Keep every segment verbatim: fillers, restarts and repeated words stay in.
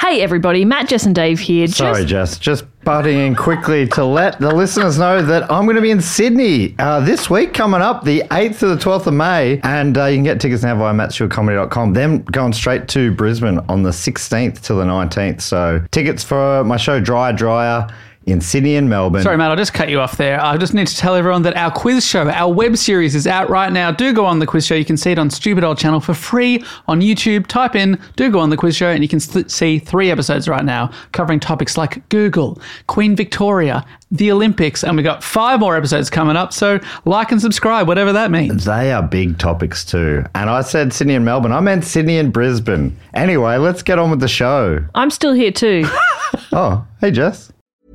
Hey everybody, Matt, Jess and Dave here. Sorry, Jess, just butting in quickly to let the listeners know that I'm going to be in Sydney uh, this week coming up, the eighth to the twelfth of May, and uh, you can get tickets now via matt stewart comedy dot com. Then going straight to Brisbane on the sixteenth to the nineteenth. So tickets for my show Dryer Dryer in Sydney and Melbourne. Sorry, Matt, I'll just cut you off there. I just need to tell everyone that our quiz show, our web series is out right now. Do go on the quiz show. You can see it on Stupid Old Channel for free on YouTube. Type in, do go on the quiz show, and you can th- see three episodes right now covering topics like Google, Queen Victoria, the Olympics, and we've got five more episodes coming up. So like and subscribe, whatever that means. They are big topics too. And I said Sydney and Melbourne. I meant Sydney and Brisbane. Anyway, let's get on with the show. I'm still here too. Oh, hey, Jess.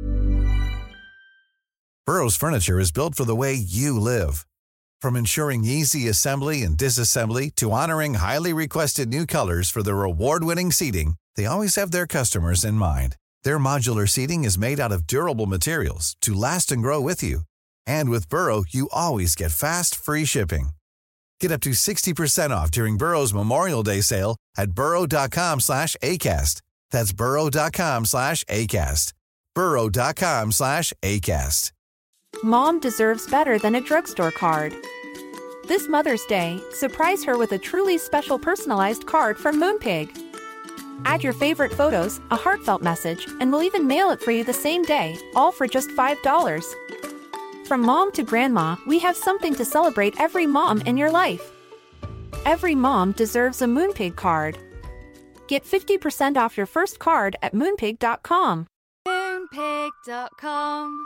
Burrow's furniture is built for the way you live. From ensuring easy assembly and disassembly to honoring highly requested new colors for their award-winning seating, they always have their customers in mind. Their modular seating is made out of durable materials to last and grow with you. And with Burrow, you always get fast, free shipping. Get up to sixty percent off during Burrow's Memorial Day sale at burrow.com slash ACAST. That's burrow.com slash ACAST. burrow.com slash ACAST. Mom deserves better than a drugstore card. This Mother's Day, surprise her with a truly special personalized card from Moonpig. Add your favorite photos, a heartfelt message, and we'll even mail it for you the same day, all for just five dollars. From mom to grandma, we have something to celebrate every mom in your life. Every mom deserves a Moonpig card. Get fifty percent off your first card at moonpig dot com. moonpig dot com.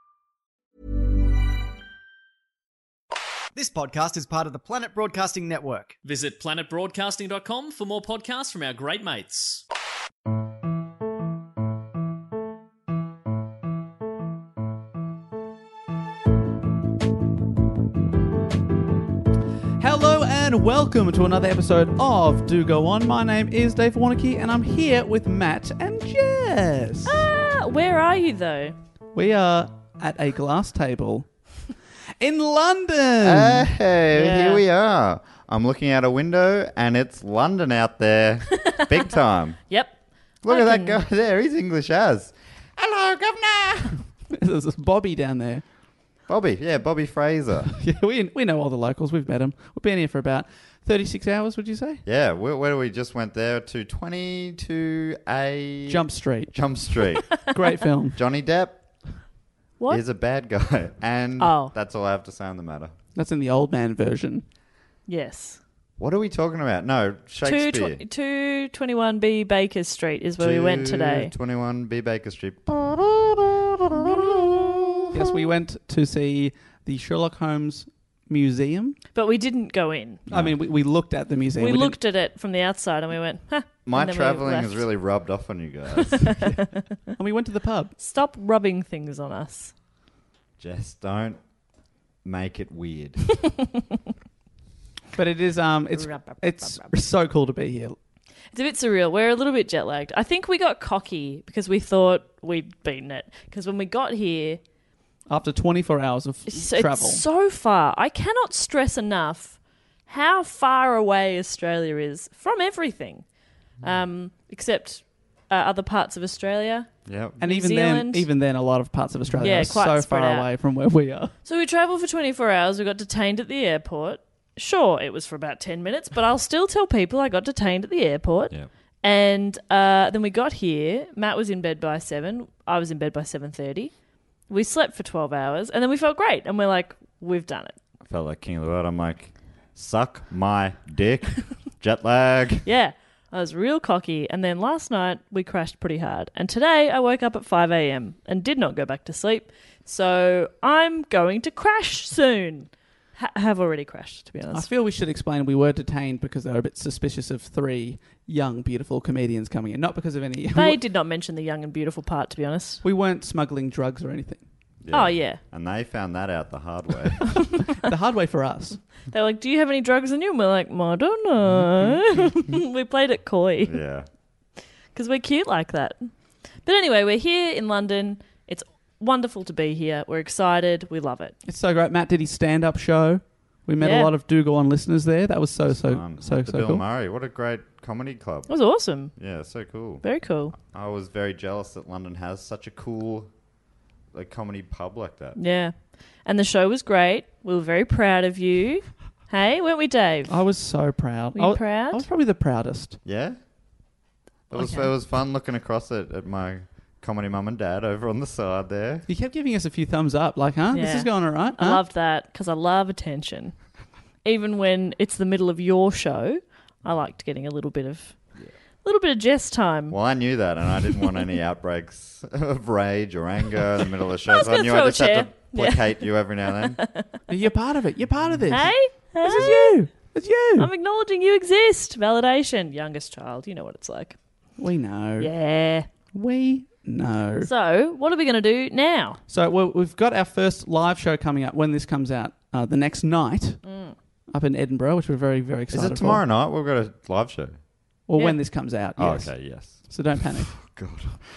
This podcast is part of the Planet Broadcasting Network. Visit planet broadcasting dot com for more podcasts from our great mates. Hello and welcome to another episode of Do Go On. My name is Dave Warnocky and I'm here with Matt and Jess. Ah, where are you though? We are at a glass table in London. Hey, Yeah. here we are. I'm looking out a window and it's London out there. Big time. Yep. Look I at can- that guy there. He's English as. Hello, Governor. There's this Bobby down there. Bobby. Yeah, Bobby Fraser. Yeah, we we know all the locals. We've met them. We've been here for about thirty-six hours, would you say? Yeah, where, where we just went there to twenty to a... Jump Street. Jump Street. Great film. Johnny Depp What? is a bad guy. And Oh. that's all I have to say on the matter. That's in the old man version. Yes. What are we talking about? No, Shakespeare. two twenty-one B Baker Street is where we went today. twenty-one B Baker Street. Yes, we went to see the Sherlock Holmes Museum. But we didn't go in. I mean, we, we looked at the museum. We, didn't- looked at it from the outside and we went, huh. My and then we travelling has left. really rubbed off on you guys. And we went to the pub. Stop rubbing things on us. Just don't make it weird. But it is, um, it's Rub, rub, it's rub, rub. so cool to be here. It's a bit surreal. We're a little bit jet lagged. I think we got cocky because we thought we'd beaten it. Because when we got here, After twenty-four hours of it's, travel. it's so far. I cannot stress enough how far away Australia is from everything, um, except uh, other parts of Australia. Yep. and New even Zealand. then, even then, a lot of parts of Australia Yeah, are quite so spread far out. away from where we are. So we travelled for twenty-four hours. We got detained at the airport. Sure, it was for about ten minutes, but I'll still tell people I got detained at the airport. Yep. And uh, then we got here. Matt was in bed by seven. I was in bed by seven thirty. We slept for twelve hours, and then we felt great. And we're like, we've done it. I felt like king of the world. I'm like, suck my dick. Jet lag. Yeah, I was real cocky. And then last night, we crashed pretty hard. And today, I woke up at five a.m. and did not go back to sleep. So I'm going to crash soon. Ha- have already crashed, to be I honest. feel we should explain we were detained because they were a bit suspicious of three young, beautiful comedians coming in. Not because of any... They did not mention the young and beautiful part, to be honest. We weren't smuggling drugs or anything. Oh, yeah. And they found that out the hard way. The hard way for us. They're like, do you have any drugs in you? And we're like, I don't know. We played it coy Yeah. because we're cute like that. But anyway, we're here in London. It's wonderful to be here. We're excited. We love it. It's so great. Matt did his stand-up show. We met Yeah. a lot of Do Go On listeners there. That was so, so, Um, so, the so Bill cool. Murray. What a great comedy club. It was awesome. Yeah, so cool. Very cool. I was very jealous that London has such a cool like comedy pub like that. Yeah. And the show was great. We were very proud of you. Hey, weren't we, Dave? I was so proud. Were you I, was- proud? I was probably the proudest. Yeah? It was, Okay. it was fun looking across it at my comedy mum and dad over on the side there. You kept giving us a few thumbs up, like, huh? This Yeah. is going all right. I huh? loved that because I love attention. Even when it's the middle of your show, I liked getting a little bit of, little bit of jest time. Well, I knew that, and I didn't want any outbreaks of rage or anger in the middle of the show. I was so I gonna knew throw I a just had chair. to placate you every now and then. You're part of it. You're part of this. Hey, This hey. is you. It's you. I'm acknowledging you exist. Validation. Youngest child. You know what it's like. we know. Yeah. We know. So, what are we going to do now? So well, we've got our first live show coming up when this comes out uh, the next night up in Edinburgh, which we're very, very Is excited it tomorrow for. night? We've got a live show. Or Yeah. when this comes out, Oh, yes. okay, yes. So don't panic. God.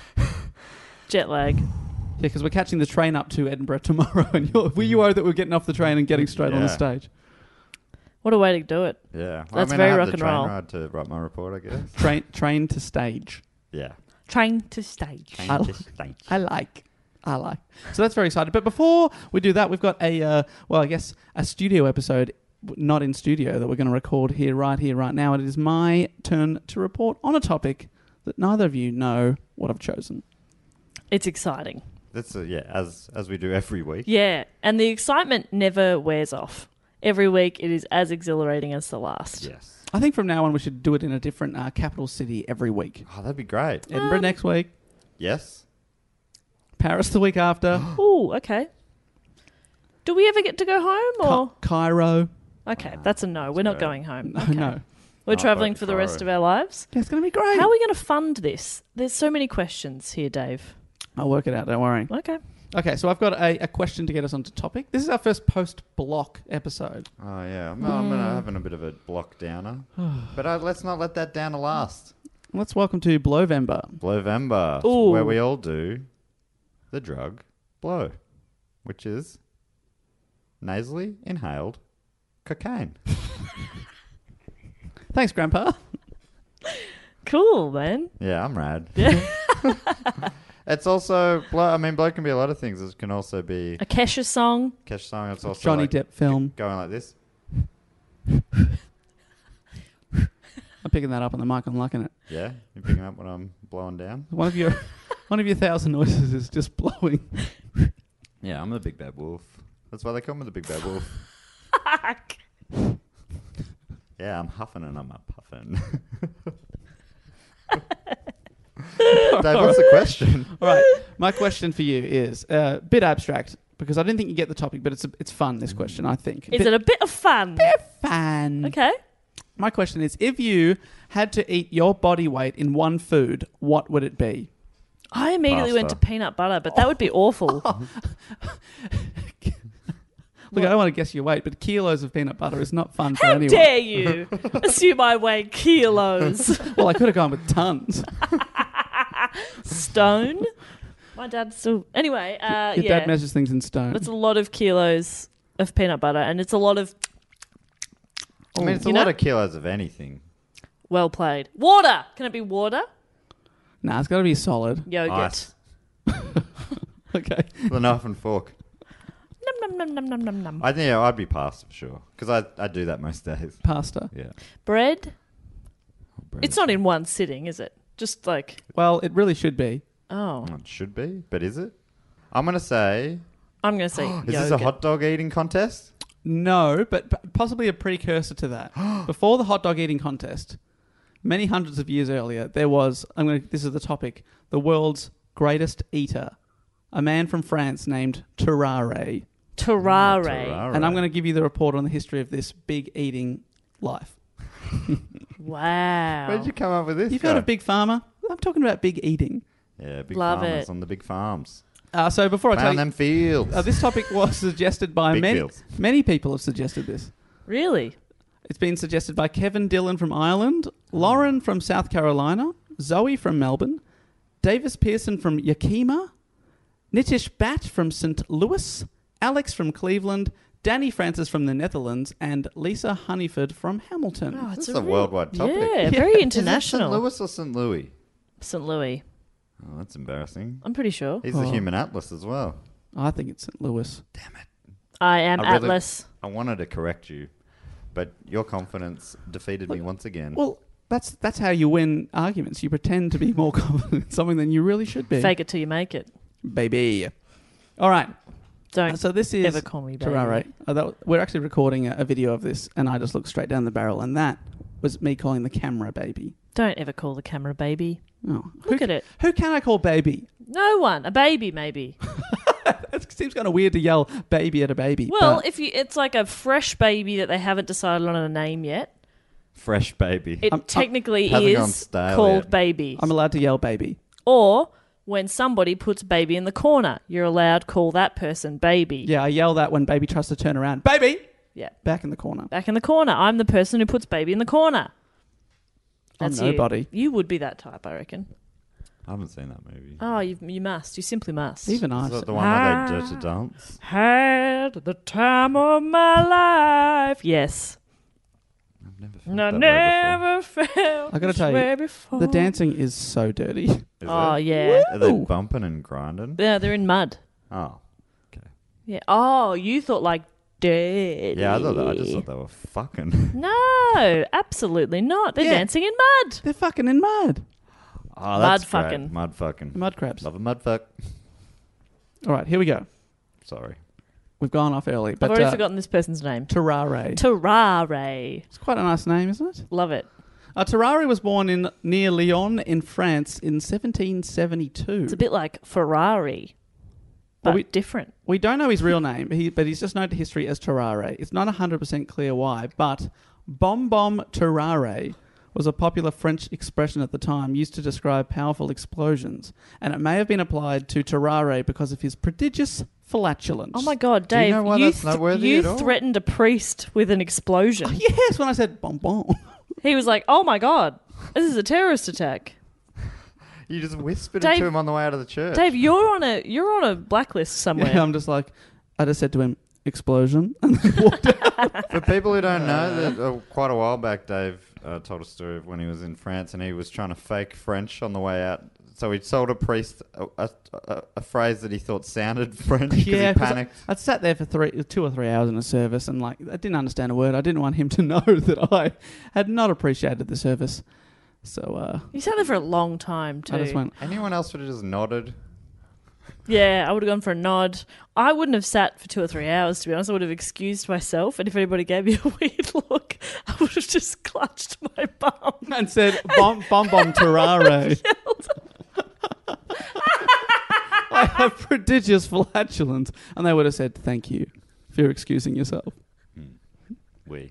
Jet lag. Yeah, because we're catching the train up to Edinburgh tomorrow, and you're, we you are that we're getting off the train and getting straight on the Yeah. stage. What a way to do it. Yeah. That's I mean, very I have rock the and train roll. ride to write my report, I guess. Train, train to stage. Yeah. Train to stage. Train I- to stage. I like. I like. So that's very exciting. But before we do that, we've got a, uh, well, I guess a studio episode, w- not in studio, that we're going to record here, right here, right now. And it is my turn to report on a topic that neither of you know what I've chosen. It's exciting. That's a, yeah, as as we do every week. Yeah. And the excitement never wears off. Every week it is as exhilarating as the last. Yes. I think from now on we should do it in a different uh, capital city every week. Oh, that'd be great. Edinburgh next week, Yes. Paris the week after, Ooh, okay. Do we ever get to go home or? Ca- Cairo. Okay, that's a no. We're not great. going home. No, Okay. no. We're Not travelling going for the to rest of Cairo. our lives. Yeah, it's going to be great. How are we going to fund this? There's so many questions here, Dave. I'll work it out, don't worry. Okay. Okay, so I've got a, a question to get us onto topic. This is our first post-block episode. Oh, yeah. I'm, I'm gonna, having a bit of a block downer. but uh, let's not let that downer last. Let's welcome to Blowvember. Blowvember, Ooh. where we all do the drug blow, which is nasally inhaled cocaine. Thanks, Grandpa. Cool, man. Yeah, I'm rad. Yeah. It's also blow. I mean, blow can be a lot of things. It can also be A Kesha song. Kesh song. It's also Johnny like Depp film. going like this. I'm picking that up on the mic. I'm liking it. Yeah, you picking up when I'm blowing down. One of your, one of your thousand noises is just blowing. Yeah, I'm the big bad wolf. That's why they call me the big bad wolf. Yeah, I'm huffing and I'm a puffing. Dave, what's the question? All right. My question for you is a uh, bit abstract because I didn't think you get the topic, but it's a, it's fun. This question, I think. Is it a bit of fun? fun? Okay. My question is: if you had to eat your body weight in one food, what would it be? I immediately went to Pasta. peanut butter, but that would be awful. Look, I don't want to guess your weight, but kilos of peanut butter is not fun for How anyone. dare you assume I weigh kilos? Well, I could have gone with tons. Stone? My dad still... Anyway, uh, Your yeah. dad measures things in stone. That's a lot of kilos of peanut butter, and it's a lot of... I mean, it's a You lot know? of kilos of anything. Well played. Water! Can it be water? Nah, it's got to be solid. Yogurt. Ice. Okay. The knife and fork. Num, num, num, num, num, num, num. I think yeah, I'd be pasta for sure because I I do that most days. Pasta. Yeah. Bread? It's not in one sitting, is it? Just like... Well, it really should be. Oh. Well, it should be, but is it? I'm gonna say. I'm going to say Is yogurt. this a hot dog eating contest? No, but p- possibly a precursor to that. Before the hot dog eating contest, many hundreds of years earlier, there was, I'm going to, this is the topic, the world's greatest eater, a man from France named Terrare. Terrare. Terrare. And I'm going to give you the report on the history of this big eating life. Wow. Where did you come up with this? You've guy? heard of Big Pharma? I'm talking about big eating. Yeah, big Love farmers it. on the big farms. Uh, so before I tell Found you, them fields. uh, this topic was suggested by Big many, fields. many people have suggested this. Really? It's been suggested by Kevin Dillon from Ireland, Lauren from South Carolina, Zoe from Melbourne, Davis Pearson from Yakima, Nitish Bhatt from Saint Louis, Alex from Cleveland, Danny Francis from the Netherlands, and Lisa Honeyford from Hamilton. Oh, This it's is a real- worldwide topic. Yeah, very Is it international. Saint Louis or Saint Louis? Saint Louis. Oh, that's embarrassing. I'm pretty sure. He's the human atlas as well. I think it's Saint Louis. I am I really- Atlas. I wanted to correct you, but your confidence defeated me once again. Well, that's that's how you win arguments. You pretend to be more confident in something than you really should be. Fake it till you make it. Baby. All right. Don't Uh, so this is ever call me baby. Terrare. Uh, that, we're actually recording a, a video of this, and I just looked straight down the barrel, and that was me calling the camera baby. Don't ever call the camera baby. Oh, Look who, at it. Who can I call baby? No one. A baby, maybe. It seems kind of weird to yell baby at a baby. Well, but if you, it's like a fresh baby that they haven't decided on a name yet. Fresh baby. It I'm- technically Hasn't gone is stale called yet. baby. I'm allowed to yell baby. Or when somebody puts baby in the corner, you're allowed to call that person baby. Yeah, I yell that when baby tries to turn around. Baby! Yeah. Back in the corner. Back in the corner. I'm the person who puts baby in the corner. I'm That's you. nobody. You would be that type, I reckon. I haven't seen that movie. Oh, you you must. You simply must. Even I. Is that the one where they dirty dance? Had the time of my life. Yes. I've never felt And I that way never felt I gotta this tell you, way before. The dancing is so dirty. before. Is Oh, it? yeah. Are they Woo! bumping and grinding? Yeah, they're in mud. Oh, okay. Yeah. Oh, you thought like dirty. Yeah, I thought that. I just thought they were fucking. No, absolutely not. They're Yeah. dancing in mud. They're fucking in mud. Oh, that's Mud great. fucking. Mud fucking. Mud crabs. Love a mud fuck. All right, here we go. Sorry. We've gone off early. But, I've already uh, forgotten this person's name. Terrare. Terrare. It's quite a nice name, isn't it? Love it. Uh, Terrare was born in near Lyon in France in seventeen seventy-two. It's a bit like Ferrari, but Well, we- different. We don't know his real name, he, but he's just known to history as Terrare. It's not one hundred percent clear why, but Bonbon Terrare was a popular French expression at the time used to describe powerful explosions, and it may have been applied to Terrare because of his prodigious flatulence. Oh my God, Do you Dave! know why that's th- noteworthy you at all? threatened a priest with an explosion. Yes, when I said bonbon. He was like, "Oh my God, this is a terrorist attack." You just whispered Dave- it to him on the way out of the church. Dave, you're on a you're on a blacklist somewhere. Yeah, I'm just like, I just said to him, explosion, and then walked out. For people who don't know, that uh, quite a while back, Dave uh, told a story of when he was in France and he was trying to fake French on the way out. So he told a priest a, a, a, a phrase that he thought sounded French because Yeah, he 'cause panicked. I, I'd sat there for three, two or three hours in a service, and like I didn't understand a word. I didn't want him to know that I had not appreciated the service. So uh, You sat there for a long time too. I just went, Anyone else would have just nodded. Yeah, I would have gone for a nod. I wouldn't have sat for two or three hours, to be honest. I would have excused myself, and if anybody gave me a weird look, I would have just clutched my bum. and said, "Bom bom bom terrare." I have prodigious flatulence, and they would have said, "Thank you for excusing yourself." We.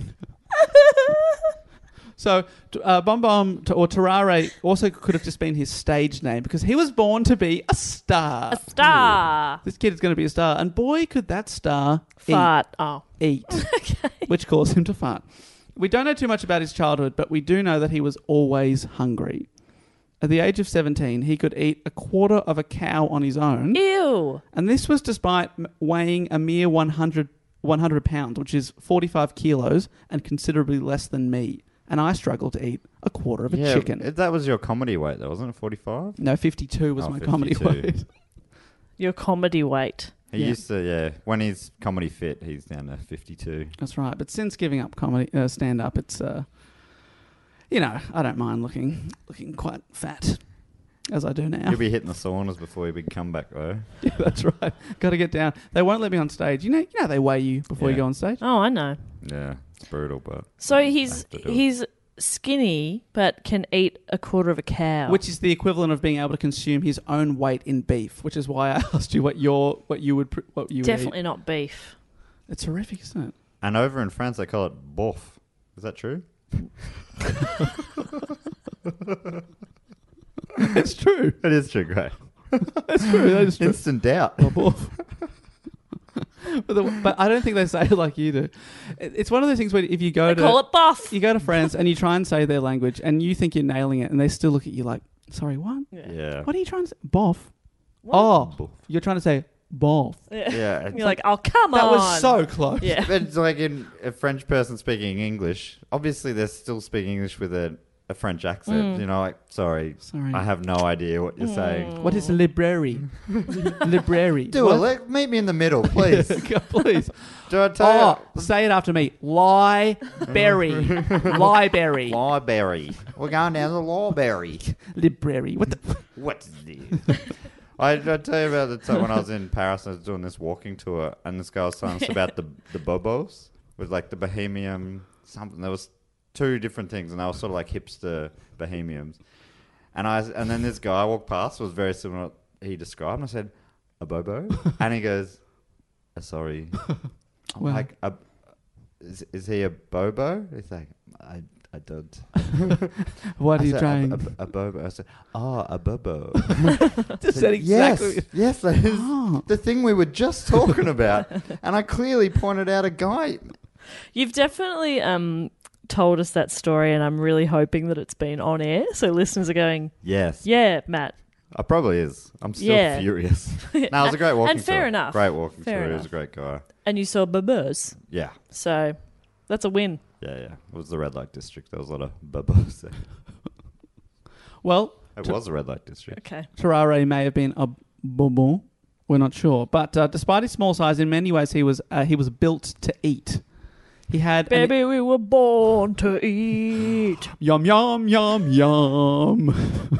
So, t- uh, Bom Bom t- or Terrare also could have just been his stage name because he was born to be a star. A star. This kid is going to be a star, and boy, could that star Fart. Oh. eat, eat which caused him to fart. We don't know too much about his childhood, but we do know that he was always hungry. At the age of seventeen, he could eat a quarter of a cow on his own, Ew. and this was despite m- weighing a mere one hundred, one hundred pounds, which is forty-five kilos, and considerably less than me. And I struggle to eat a quarter of a Yeah, chicken. it- that was your comedy weight, though, wasn't it? forty-five? No, fifty-two was Oh, my comedy fifty-two. weight. Your comedy weight. He Yeah. used to, yeah. When he's comedy fit, he's down to fifty-two. That's right. But since giving up comedy, uh, stand up, it's uh, you know, I don't mind looking looking quite fat as I do now. He'll be hitting the saunas before your big comeback, though. Yeah, that's right. Got to get down. They won't let me on stage. You know, you know they weigh you before you Yeah. go on stage. Oh, I know. Yeah, it's brutal, but... So I he's have to do it. he's skinny, but can eat a quarter of a cow. Which is the equivalent of being able to consume his own weight in beef, which is why I asked you what your what you would pr- what you definitely would not beef. eat. It's horrific, isn't it? And over in France, they call it bof. Is that true? It's true. It is true, great. It's true. That is true. Instant doubt. but, the, but I don't think they say it like you do. It, it's one of those things where if you go They to call it buff. you go to France and you try and say their language and you think you're nailing it, and they still look at you like, "Sorry, what? Yeah. What are you trying to say? Boff? What? Oh, Boff. you're trying to say both. Yeah. Yeah, You're it's like, oh, come That on. was so close. Yeah. But it's like in a French person speaking English. Obviously, they're still speaking English with a, a French accent. Mm. You know, like, sorry, Sorry. I have no idea what you're saying. What is library? library. Do What? it. Let, meet me in the middle, please. Please. Do I tell Oh, say it after me. Library. Library. you? Library. We're going down the library. Library. What the... What's this? I, I tell you about the time when I was in Paris, I was doing this walking tour, and this guy was telling us about the the bobos with like the bohemian something. There was two different things, and they were sort of like hipster bohemians. And I and then this guy walked past was very similar to what he described, and I said, "A bobo," and he goes, uh, "Sorry." I'm Well. like, a, is is he a bobo? He's like, I I don't. What are I you said, trying? A, a, a bobo. I said, oh, a bobo. Just said exactly. Yes, yes, that is Oh. the thing we were just talking about. And I clearly pointed out a guy. You've definitely um, told us that story, and I'm really hoping that it's been on air. So listeners are going, Yes. yeah, Matt. I probably is. I'm still Yeah. furious. No, it was a great walking And fair tour. enough. Great walking Fair tour. He enough. was a great guy. And you saw babos. Yeah. So that's a win. Yeah, yeah. It was the red light district. There was a lot of bobos there. Well, It T- was a red light district. Okay. Terrare may have been a bonbon. We're not sure, but uh, despite his small size, in many ways he was uh, he was built to eat. He had an- Baby, we were born to eat. yum yum yum yum.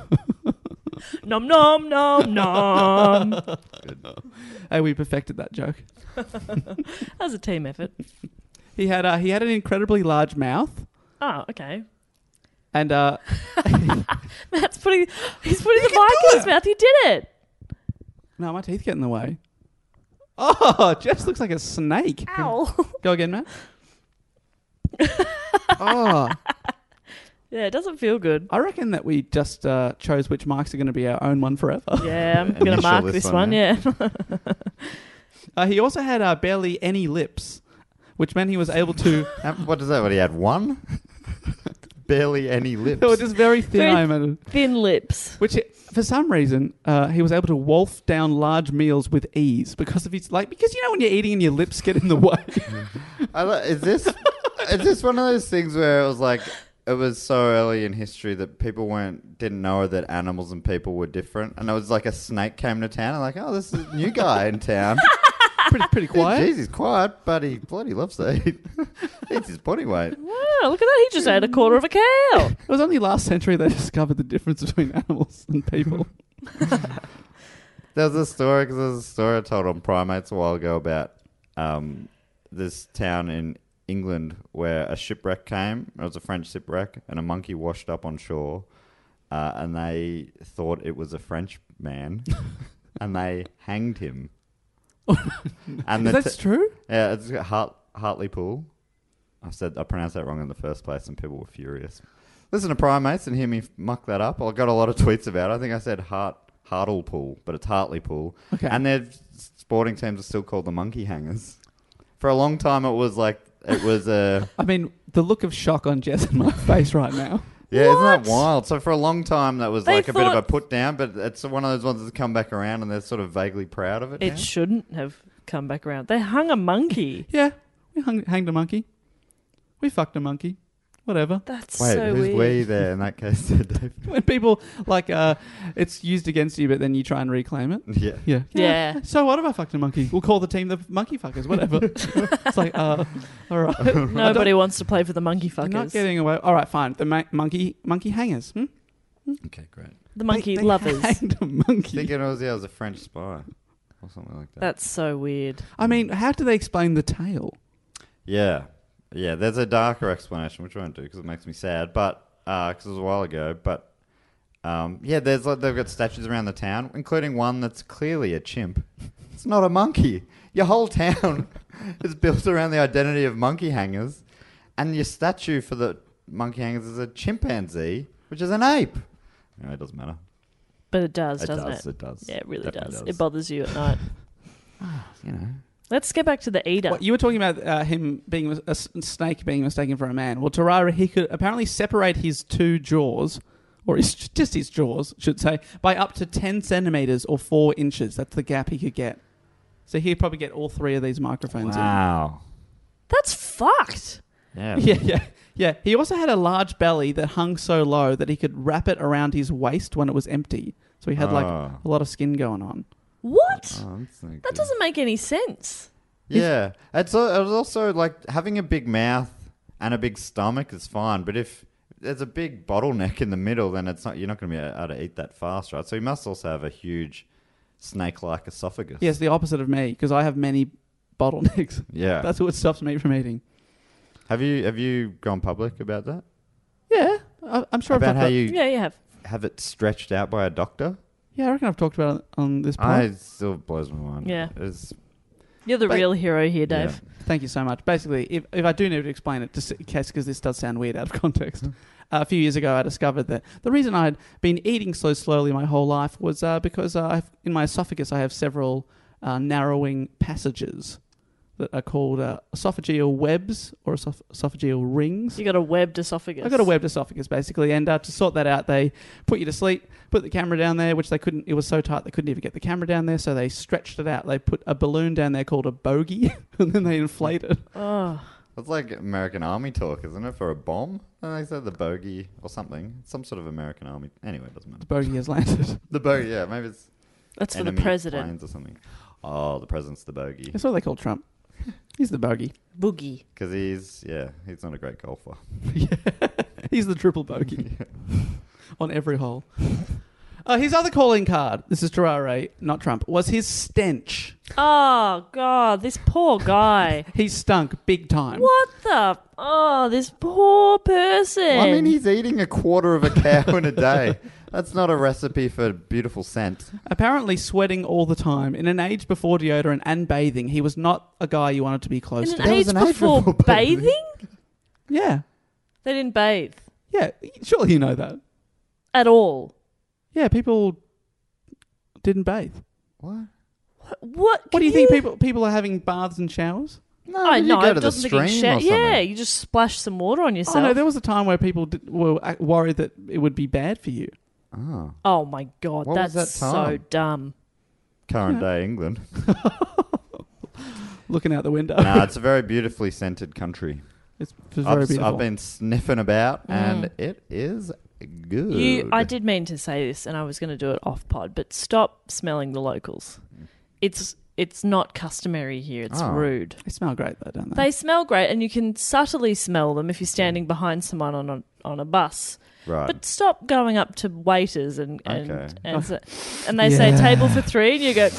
Nom nom nom nom. Hey, we perfected that joke. That was a team effort. He had uh, he had an incredibly large mouth, Oh, okay. and uh, Matt's putting he's putting the mic in his mouth. He did it. no, my teeth get in the way. Oh, Jess looks like a snake. Ow. Go again, Matt. Oh, Yeah, it doesn't feel good. I reckon that we just uh, chose which mics are going to be our own one forever. Yeah, I'm going to Initial mark this this one, one, yeah. yeah. Uh, he also had uh, barely any lips, which meant he was able to. How- What is that? What, he had one? Barely any lips. They were just very thin, Very I imagine. Thin lips. Which, for some reason, uh, he was able to wolf down large meals with ease because of his like. Because you know when you're eating and your lips get in the way. I li- is this is this one of those things where it was like it was so early in history that people weren't didn't know that animals and people were different, and it was like a snake came to town and like, oh, this is a new guy in town. pretty pretty quiet. Jeez, he's quiet, but he bloody loves to eat. Eats his body weight. Wow, look at that. He just ate a quarter of a cow. It was only last century they discovered the difference between animals and people. There was a story because there was a story I told on Primates a while ago about um, this town in England where a shipwreck came. It was a French shipwreck, and a monkey washed up on shore, uh, and they thought it was a French man, and they hanged him. And the That's t- true. Yeah, it's Hart- Hartlepool. I said I pronounced that wrong in the first place, and people were furious. Listen to Primates and hear me muck that up. I got a lot of tweets about it. I think I said Hart Hartlepool, but it's Hartlepool. Okay. And their sporting teams are still called the Monkey Hangers. For a long time, it was like it was a I mean, the look of shock on Jess and my face right now. yeah, isn't What? that wild? So for a long time, that was They like a bit of a thought- put down, but it's one of those ones that's come back around, and they're sort of vaguely proud of it. It now. shouldn't have come back around. They hung a monkey. Yeah, we hung, hanged a monkey. We fucked a monkey. Whatever. That's Wait, so who's weird. we there in that case, Dave? When people like uh, it's used against you, but then you try and reclaim it. Yeah. Yeah. Yeah. So what if I fucked a monkey? We'll call the team the monkey fuckers. Whatever. It's like, uh, all right. Nobody wants to play for the monkey You're fuckers. not getting away. All right, fine. The ma- monkey monkey hangers. Hmm? Okay, great. the monkey They- they lovers. hanged a monkey. Thinking it was yeah, it was a French spy or something like that. That's so weird. I mean, how do they explain the tail? Yeah. Yeah, there's a darker explanation, which I won't do because it makes me sad, but because it was a while ago. But um, yeah, there's like they've got statues around the town, including one that's clearly a chimp. It's not a monkey. Your whole town is built around the identity of monkey hangers, and your statue for the monkey hangers is a chimpanzee, which is an ape. No, it doesn't matter. But it does, It doesn't does. it? It does. Yeah, it really Definitely does. does. It bothers you at night. You know. Let's get back to the eater. What, you were talking about uh, him being a s- snake being mistaken for a man. Well, Terrara, he could apparently separate his two jaws, or his, just his jaws, should say, by up to ten centimeters or four inches. That's the gap he could get. So he'd probably get all three of these microphones Wow. That's fucked. Yeah. in. Yeah, yeah, yeah. He also had a large belly that hung so low that he could wrap it around his waist when it was empty. So he had like Oh. a lot of skin going on. What? Oh, that's no That good. doesn't make any sense. Yeah. It's, al- it was also like having a big mouth and a big stomach is fine, but if there's a big bottleneck in the middle, then it's not. You're not going to be able to eat that fast, right? So he must also have a huge snake-like esophagus. Yes, the opposite of me because I have many bottlenecks. Yeah. That's what stops me from eating. Have you have you gone public about that? Yeah, I, I'm sure. I've About talked how about, you Yeah, you have. have it stretched out by a doctor? Yeah, I reckon I've talked about it on this I pod. it still blows my mind. Yeah. It's, You're the But- real hero here, Dave. yeah. Thank you so much. Basically, if, if I do need to explain it, just in case, because this does sound weird out of context. Uh, a few years ago, I discovered that the reason I'd been eating so slowly my whole life was uh, because uh, I've, in my esophagus I have several uh, narrowing passages that are called uh, esophageal webs or esoph- esophageal rings. You got a webbed esophagus. I got a webbed esophagus, basically, and uh, to sort that out, they put you to sleep, put the camera down there, which they couldn't. It was so tight they couldn't even get the camera down there, so they stretched it out. They put a balloon down there called a bogey, and then they inflate it. Oh, That's like American Army talk, isn't it? For a bomb? And they said the bogey or something. Some sort of American Army. Anyway, it doesn't matter. The bogey has landed. The bogey, yeah. Maybe it's that's for the enemy president. planes or something. Oh, the president's the bogey. That's what they call Trump. He's the bogey. Boogie. Because he's, yeah, he's not a great golfer. He's the triple bogey on every hole. Uh, his other calling card, this is Terrare, not Trump, was his stench. Oh God, this poor guy. He stunk big time. What the? Oh, this poor person. Well, I mean, he's eating a quarter of a cow in a day. That's not a recipe for beautiful scent. Apparently sweating all the time. In an age before deodorant and bathing, he was not a guy you wanted to be close In to. an There was age an age before before bathing? bathing. Yeah. They didn't bathe Yeah. Surely you know that. at all. Yeah, people didn't bathe. What? What? What do you can think people people are having baths and showers? No, I but know. you go it to the doesn't think you stream shower- or something. Yeah, you just splash some water on yourself. Oh, no, there was a time where people did, were uh, worried that it would be bad for you. Oh, oh my God, What was that's that so time? dumb. current day England. Looking out the window. No, it's a very beautifully scented country. It's, it's very I've, beautiful. I've been sniffing about, Mm. and it is good. You, I did mean to say this, and I was going to do it off pod, but stop smelling the locals. It's it's not customary here. It's Oh. rude. They smell great though, don't they? They smell great, and you can subtly smell them if you're standing behind someone on a on a bus. Right. But stop going up to waiters and and Okay. and, so- and they say Yeah. table for three, and you go,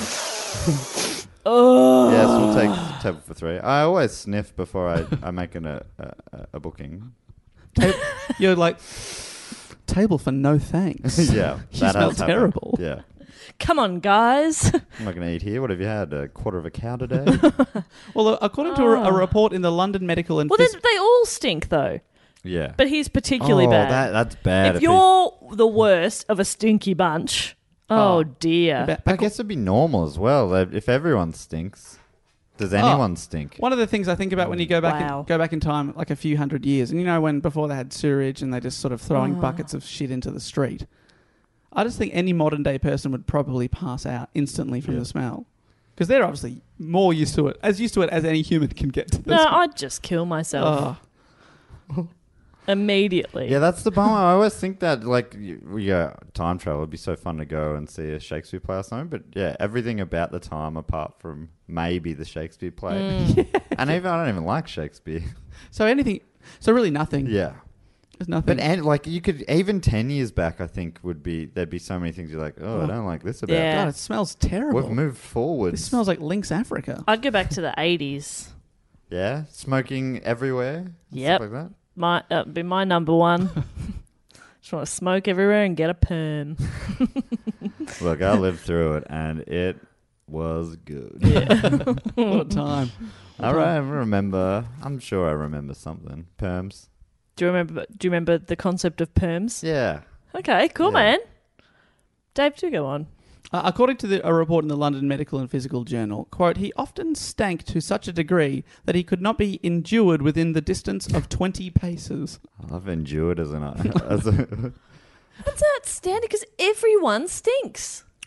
oh. Yes, we'll take table for three. I always sniff before I, I make an, a, a, a booking. Ta- You're like, table for no thanks. yeah. You that smell has happened. terrible. Yeah. Come on, guys. I'm not going to eat here. What have you had? A quarter of a cow today? Well, uh, according to a, a Oh. report in the London Medical and Well, Phys- then they all stink, though. yeah. But he's particularly oh, bad. That, that's bad. if he- you're the worst of a stinky bunch, oh, Oh. dear. Ba- I guess it'd be normal as well. that If everyone stinks, does anyone stink? One of the things I think about when you go back Wow. in, go back in time, like a few hundred years, and you know when before they had sewerage and they just sort of throwing Oh. buckets of shit into the street. I just think any modern day person would probably pass out instantly from Yeah. the smell because they're obviously more used to it, as used to it as any human can get to. The No, smell. I'd just kill myself Oh. immediately. Yeah, that's the bummer. I always think that, like, you- yeah, time travel would be so fun to go and see a Shakespeare play or something. But yeah, everything about the time, apart from maybe the Shakespeare play, Mm. and even I don't even like Shakespeare. So anything, so really nothing. Yeah, There's nothing. but and like you could even ten years back, I think would be there'd be so many things you're like, oh, I Oh. don't like this about. Yeah. God, it smells terrible. We've moved forward. This smells like Lynx Africa. I'd go back to the eighties. Yeah, smoking everywhere. and Yep. stuff like that. My uh, be my number one. Just want to smoke everywhere and get a perm. Look, I lived through it, and it was good. What a time. I re- I remember. I'm sure I remember something. Perms. Do you remember? Do you remember the concept of perms? Yeah. Okay, cool, Yeah. man. Dave, do go on. Uh, according to the, a report in the London Medical and Physical Journal, quote, he often stank to such a degree that he could not be endured within the distance of twenty paces. I've endured as an. As a That's outstanding because everyone stinks.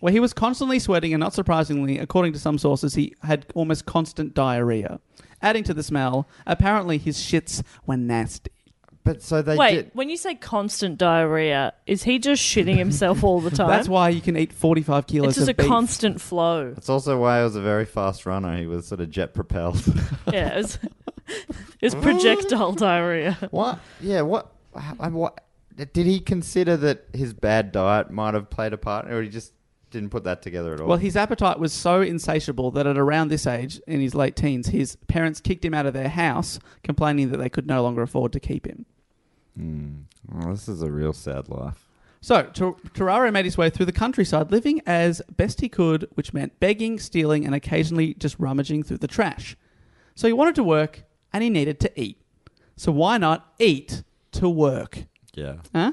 where he was constantly sweating and, not surprisingly, according to some sources, he had almost constant diarrhea. Adding to the smell, apparently his shits were nasty. But so they Wait, did. when you say constant diarrhea, is he just shitting himself all the time? That's why you can eat forty-five kilos It's just of a beef. constant flow. It's also why he was a very fast runner. He was sort of jet propelled. Yeah, it was, it was projectile diarrhea. What? Yeah. What? I- What? Did he consider that his bad diet might have played a part, or he just didn't put that together at all? Well, his appetite was so insatiable that at around this age, in his late teens, his parents kicked him out of their house, complaining that they could no longer afford to keep him. Mm. Oh, this is a real sad life. So, Tor- Toraro made his way through the countryside, living as best he could, which meant begging, stealing, and occasionally just rummaging through the trash. So he wanted to work, and he needed to eat. So why not eat to work? Yeah. Huh?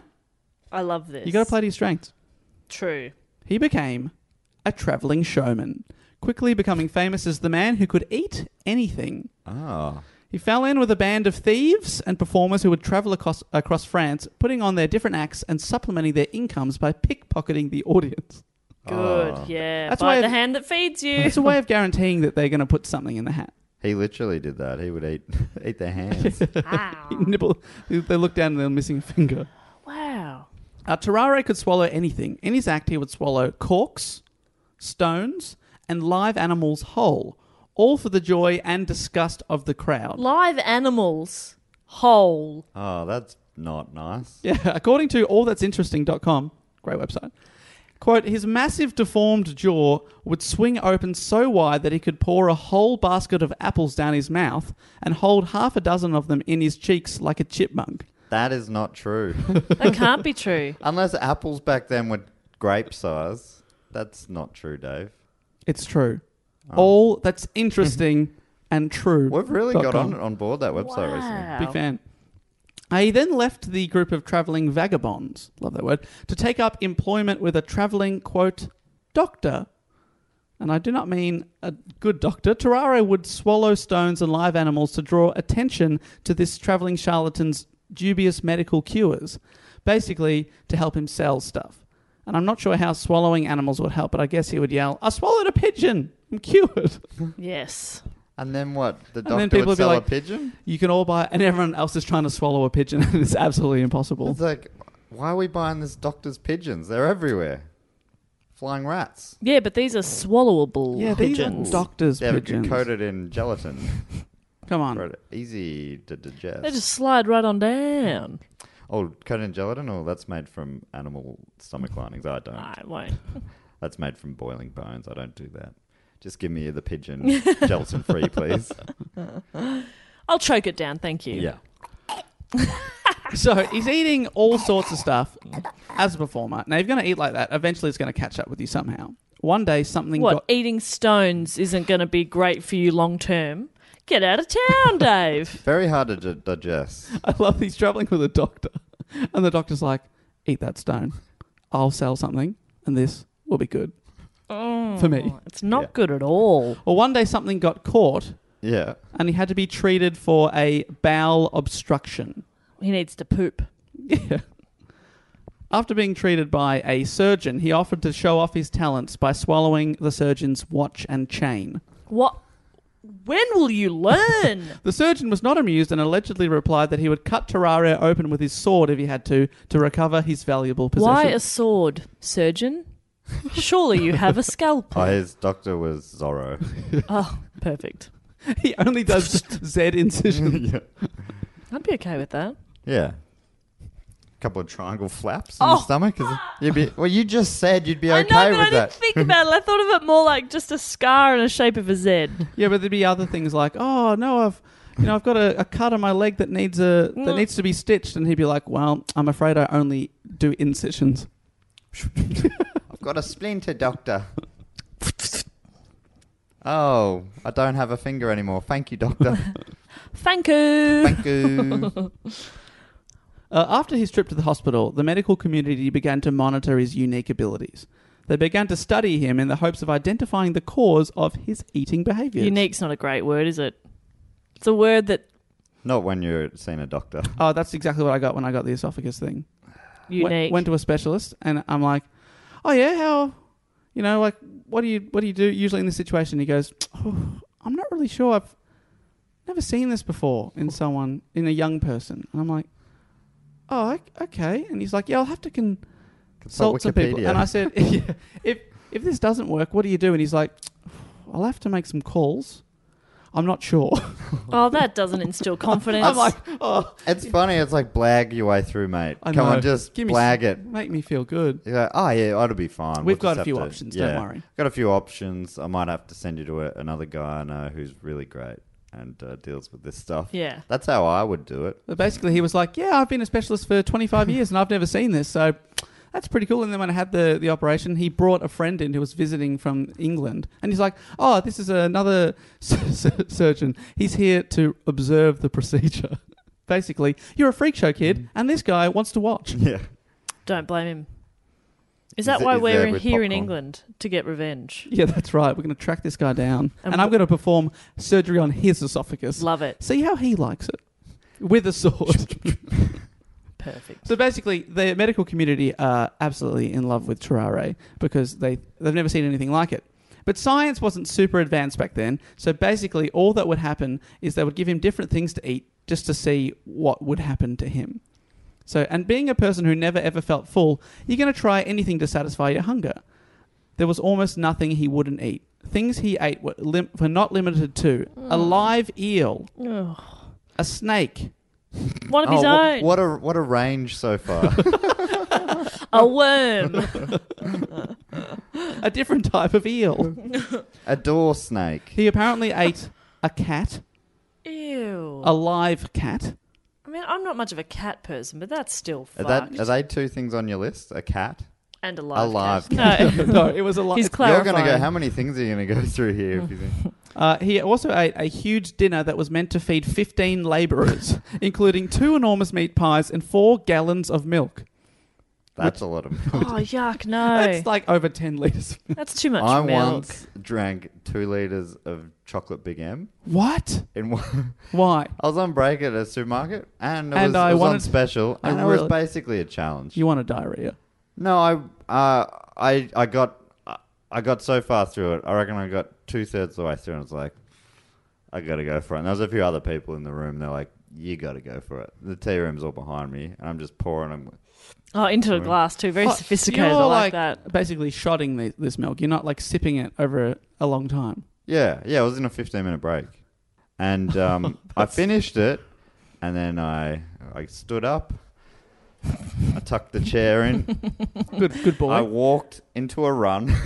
I love this. You got to play to your strengths. True. He became a travelling showman, quickly becoming famous as the man who could eat anything. Ah. He fell in with a band of thieves and performers who would travel across, across France, putting on their different acts and supplementing their incomes by pickpocketing the audience. Good, Oh. yeah. That's Bite why the I've- hand that feeds you. It's a way of guaranteeing that they're going to put something in the hat. He literally did that. He would eat eat their hands. Ow. Nibble. They look down and they're missing a finger. Wow. Uh, Terrare could swallow anything. In his act, he would swallow corks, stones, and live animals whole, all for the joy and disgust of the crowd. Live animals whole. Oh, that's not nice. Yeah, according to all that's interesting dot com, great website, quote, his massive deformed jaw would swing open so wide that he could pour a whole basket of apples down his mouth and hold half a dozen of them in his cheeks like a chipmunk. That is not true. That can't be true. Unless apples back then were grape size. That's not true, Dave. It's true. All that's interesting and true. We've really dot got com. on on board that website recently. Wow. Big fan. Uh, he then left the group of travelling vagabonds, love that word, to take up employment with a travelling, quote, doctor. And I do not mean a good doctor. Terrare would swallow stones and live animals to draw attention to this travelling charlatan's dubious medical cures, basically to help him sell stuff. And I'm not sure how swallowing animals would help, but I guess he would yell, I swallowed a pigeon! I'm cured! Yes. And then what? The then doctor people would would be sell like- a pigeon? You can all buy... And everyone else is trying to swallow a pigeon, and it's absolutely impossible. It's like, why are we buying this doctor's pigeons? They're everywhere. Flying rats. Yeah, but these are swallowable Yeah, these pigeons. are doctor's They're pigeons. coated in gelatin. Come on. Right, easy to digest. They just slide right on down. Oh, coated in gelatin? Oh, that's made from animal stomach linings. I don't. I won't. That's made from boiling bones. I don't do that. Just give me the pigeon gelatin free, please. I'll choke it down, thank you. Yeah. So he's eating all sorts of stuff as a performer. Now, if you're going to eat like that, eventually it's going to catch up with you somehow. One day, something What, got... eating stones isn't going to be great for you long term? Get out of town, Dave. Very hard to d- digest. I love he's traveling with a doctor. And the doctor's like, eat that stone. I'll sell something, and this will be good Oh, for me. it's not Yeah. good at all. Well, one day something got caught, Yeah. and he had to be treated for a bowel obstruction. He needs to poop. Yeah. After being treated by a surgeon, he offered to show off his talents by swallowing the surgeon's watch and chain. What? When will you learn? The surgeon was not amused and allegedly replied that he would cut Terraria open with his sword if he had to, to recover his valuable possession. Why a sword, surgeon? Surely you have a scalpel. Oh, his doctor was Zorro. Oh, perfect. He only does Z incision. yeah. I'd be okay with that. Yeah. couple of triangle flaps in Oh. the stomach. Is it, you'd be, well, you just said you'd be I okay know, but with I that. didn't think about it. I thought of it more like just a scar in the shape of a Z. Yeah, but there'd be other things like, oh no, I've you know I've got a, a cut on my leg that needs a that Mm. needs to be stitched, and he'd be like, well, I'm afraid I only do incisions. I've got a splinter, doctor. Oh, I don't have a finger anymore. Thank you, doctor. Thank you. Thank you. Uh, after his trip to the hospital, the medical community began to monitor his unique abilities. They began to study him in the hopes of identifying the cause of his eating behaviours. Unique's not a great word, is it? It's a word that Not when you're seeing a doctor. Oh, that's exactly what I got when I got the esophagus thing. unique. Went, went to a specialist, and I'm like, oh yeah, how, you know, like, what do you what do you do usually in this situation? He goes, oh, I'm not really sure. I've never seen this before in someone, in a young person. And I'm like, oh, okay. And he's like, yeah, I'll have to con- consult some people. And I said, yeah, if if this doesn't work, what do you do? And he's like, I'll have to make some calls. I'm not sure. Oh, that doesn't instill confidence. I'm like, oh. It's funny. It's like blag your way through, mate. I Come know. on, just Give me blag some- it. Make me feel good. You're like, oh, yeah, that'll be fine. We've We'll got just a few have to- options, yeah. don't worry. Got a few options. I might have to send you to a, another guy I know who's really great and uh, deals with this stuff. Yeah. That's how I would do it. But basically, he was like, yeah, I've been a specialist for twenty-five years and I've never seen this. So that's pretty cool. And then when I had the, the operation, he brought a friend in who was visiting from England. And he's like, oh, this is another surgeon. He's here to observe the procedure. Basically, you're a freak show kid and this guy wants to watch. Yeah. Don't blame him. Is Is that it- why is we're there in, with here in popcorn? England? To get revenge. Yeah, that's right. We're going to track this guy down. And And I'm wh- going to perform surgery on his esophagus. Love it. See how he likes it. With a sword. Perfect. So basically, the medical community are absolutely in love with Terrare because they, they've never seen anything like it. But science wasn't super advanced back then. So basically, all that would happen is they would give him different things to eat just to see what would happen to him. So, and being a person who never ever felt full, you're going to try anything to satisfy your hunger. There was almost nothing he wouldn't eat. Things he ate were, lim- were not limited to a live eel, Ugh. a snake, One of his Oh, own. wh- what a what a range so far. A worm. a different type of eel. A door snake. He apparently ate a cat, Ew. a live cat. I mean, I'm not much of a cat person, but that's still Are, fucked. that, are they two things on your list? A cat? and a live, A live cat. No. No, it was a live. He's You're clarifying. going to go, how many things are you going to go through here? If you think? Uh, he also ate a huge dinner that was meant to feed fifteen labourers, including two enormous meat pies and four gallons of milk. That's a lot of milk. Oh, yuck, no. That's like over ten litres. That's too much I milk. once drank two litres of chocolate Big M. What? In one. Why? I was on break at a supermarket and it And was, I it was on wanted- special I and it really- was basically a challenge. You wanted diarrhea. No, I uh, I I got I got so far through it. I reckon I got two thirds of the way through, and I was like, I got to go for it. And there was a few other people in the room. They're like, you got to go for it. The tea room's all behind me, and I'm just pouring them. Oh, into a glass too. Very Oh, sophisticated. You're I like, like that. basically shotting the, this milk. You're not like sipping it over a, a long time. Yeah, yeah. It was in a fifteen minute break, and um, I finished it, and then I I stood up. I tucked the chair in. Good, good boy. I walked into a run to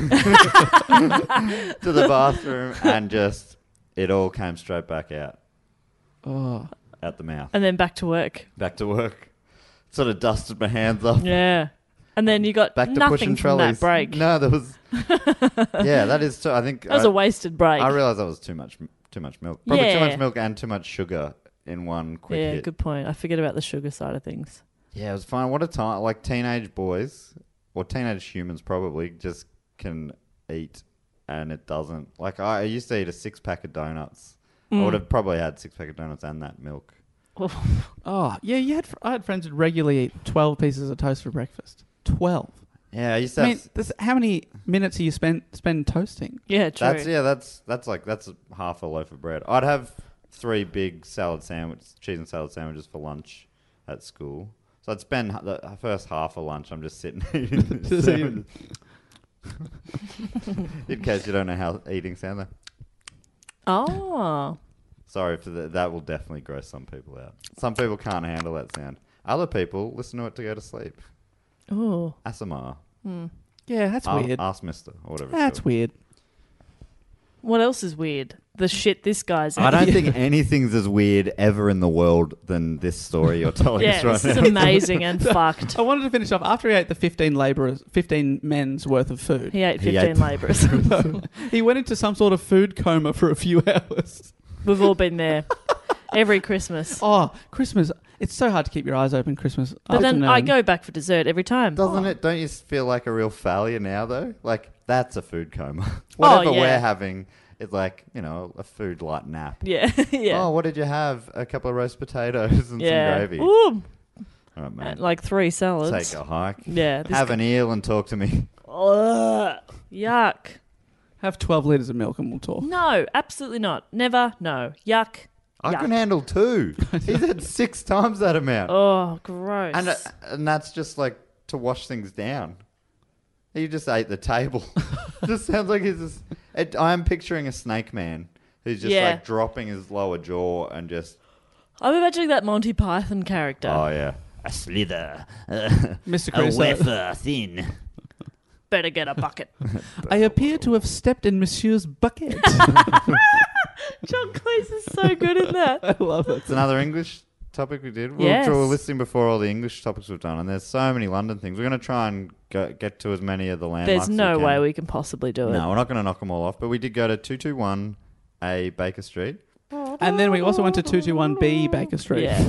the bathroom, and just it all came straight back out, oh. out the mouth. And then back to work. Back to work. Sort of dusted my hands off. Yeah. And then you got Back to nothing pushing from trolleys. that break. No, there was. Yeah, that is. Too, I think That was I, a wasted break. I realized that was too much. Too much milk. Probably too Yeah. much milk and too much sugar in one quick yeah, hit. good point. I forget about the sugar side of things. Yeah, it was fun. What a time! Like teenage boys or teenage humans probably just can eat, and it doesn't. Like I, I used to eat a six pack of donuts. I Mm. would have probably had six pack of donuts and that milk. Oh, yeah, you had. I had friends who regularly eat twelve pieces of toast for breakfast. Twelve. Yeah, I used to. I Have, mean, this, how many minutes do you spend spend toasting? Yeah, true. that's yeah. That's that's like that's half a loaf of bread. I'd have three big salad sandwich, cheese and salad sandwiches for lunch at school. So I'd spend h- the first half of lunch. I'm just sitting eating. this Just sandwich. In case you don't know how eating sounds. Like. Oh. Sorry for that. That will definitely gross some people out. Some people can't handle that sound. Other people listen to it to go to sleep. Oh. A S M R. Yeah, that's A- weird. Ask Mister or whatever. it's That's called. weird. What else is weird? The shit this guy's I in. don't think anything's as weird ever in the world than this story you're telling Yeah, us right this is now. amazing and fucked. I wanted to finish off after he ate the fifteen labourers, fifteen men's worth of food. He ate He fifteen ate- labourers. He went into some sort of food coma for a few hours. We've all been there. Every Christmas. Oh, Christmas! It's so hard to keep your eyes open. Christmas, But then Afternoon. I go back for dessert every time. Doesn't it? Don't you feel like a real failure now, though? Like, that's a food coma. Whatever yeah. we're having is like, you know, a food light nap. Yeah, yeah. Oh, what did you have? A couple of roast potatoes and yeah. some gravy. Ooh, All right, uh, mate. like three salads. Take a hike. Yeah. This Have an eel and talk to me. Ugh. Yuck. Have twelve litres of milk and we'll talk. No, absolutely not. Never. No. Yuck. I Yuck. can handle two. He's had six times that amount. Oh, gross. And uh, and that's just like to wash things down. He just ate the table. Just sounds like he's just... It, I'm picturing a snake man who's just Yeah. like dropping his lower jaw and just... I'm imagining that Monty Python character. Oh, yeah. A slither. Mister A Crusoe. wafer thin. Better get a bucket. I appear to have stepped in Monsieur's bucket. John Cleese is so good in that. I love it. It's another English topic we did. We Yes. were, we were listening before all the English topics we've done, and there's so many London things. We're going to try and go, get to as many of the landmarks There's as no we can. way we can possibly do it. No, we're not going to knock them all off, but we did go to two two one A Baker Street. And then we also went to two twenty-one B Baker Street. Yeah.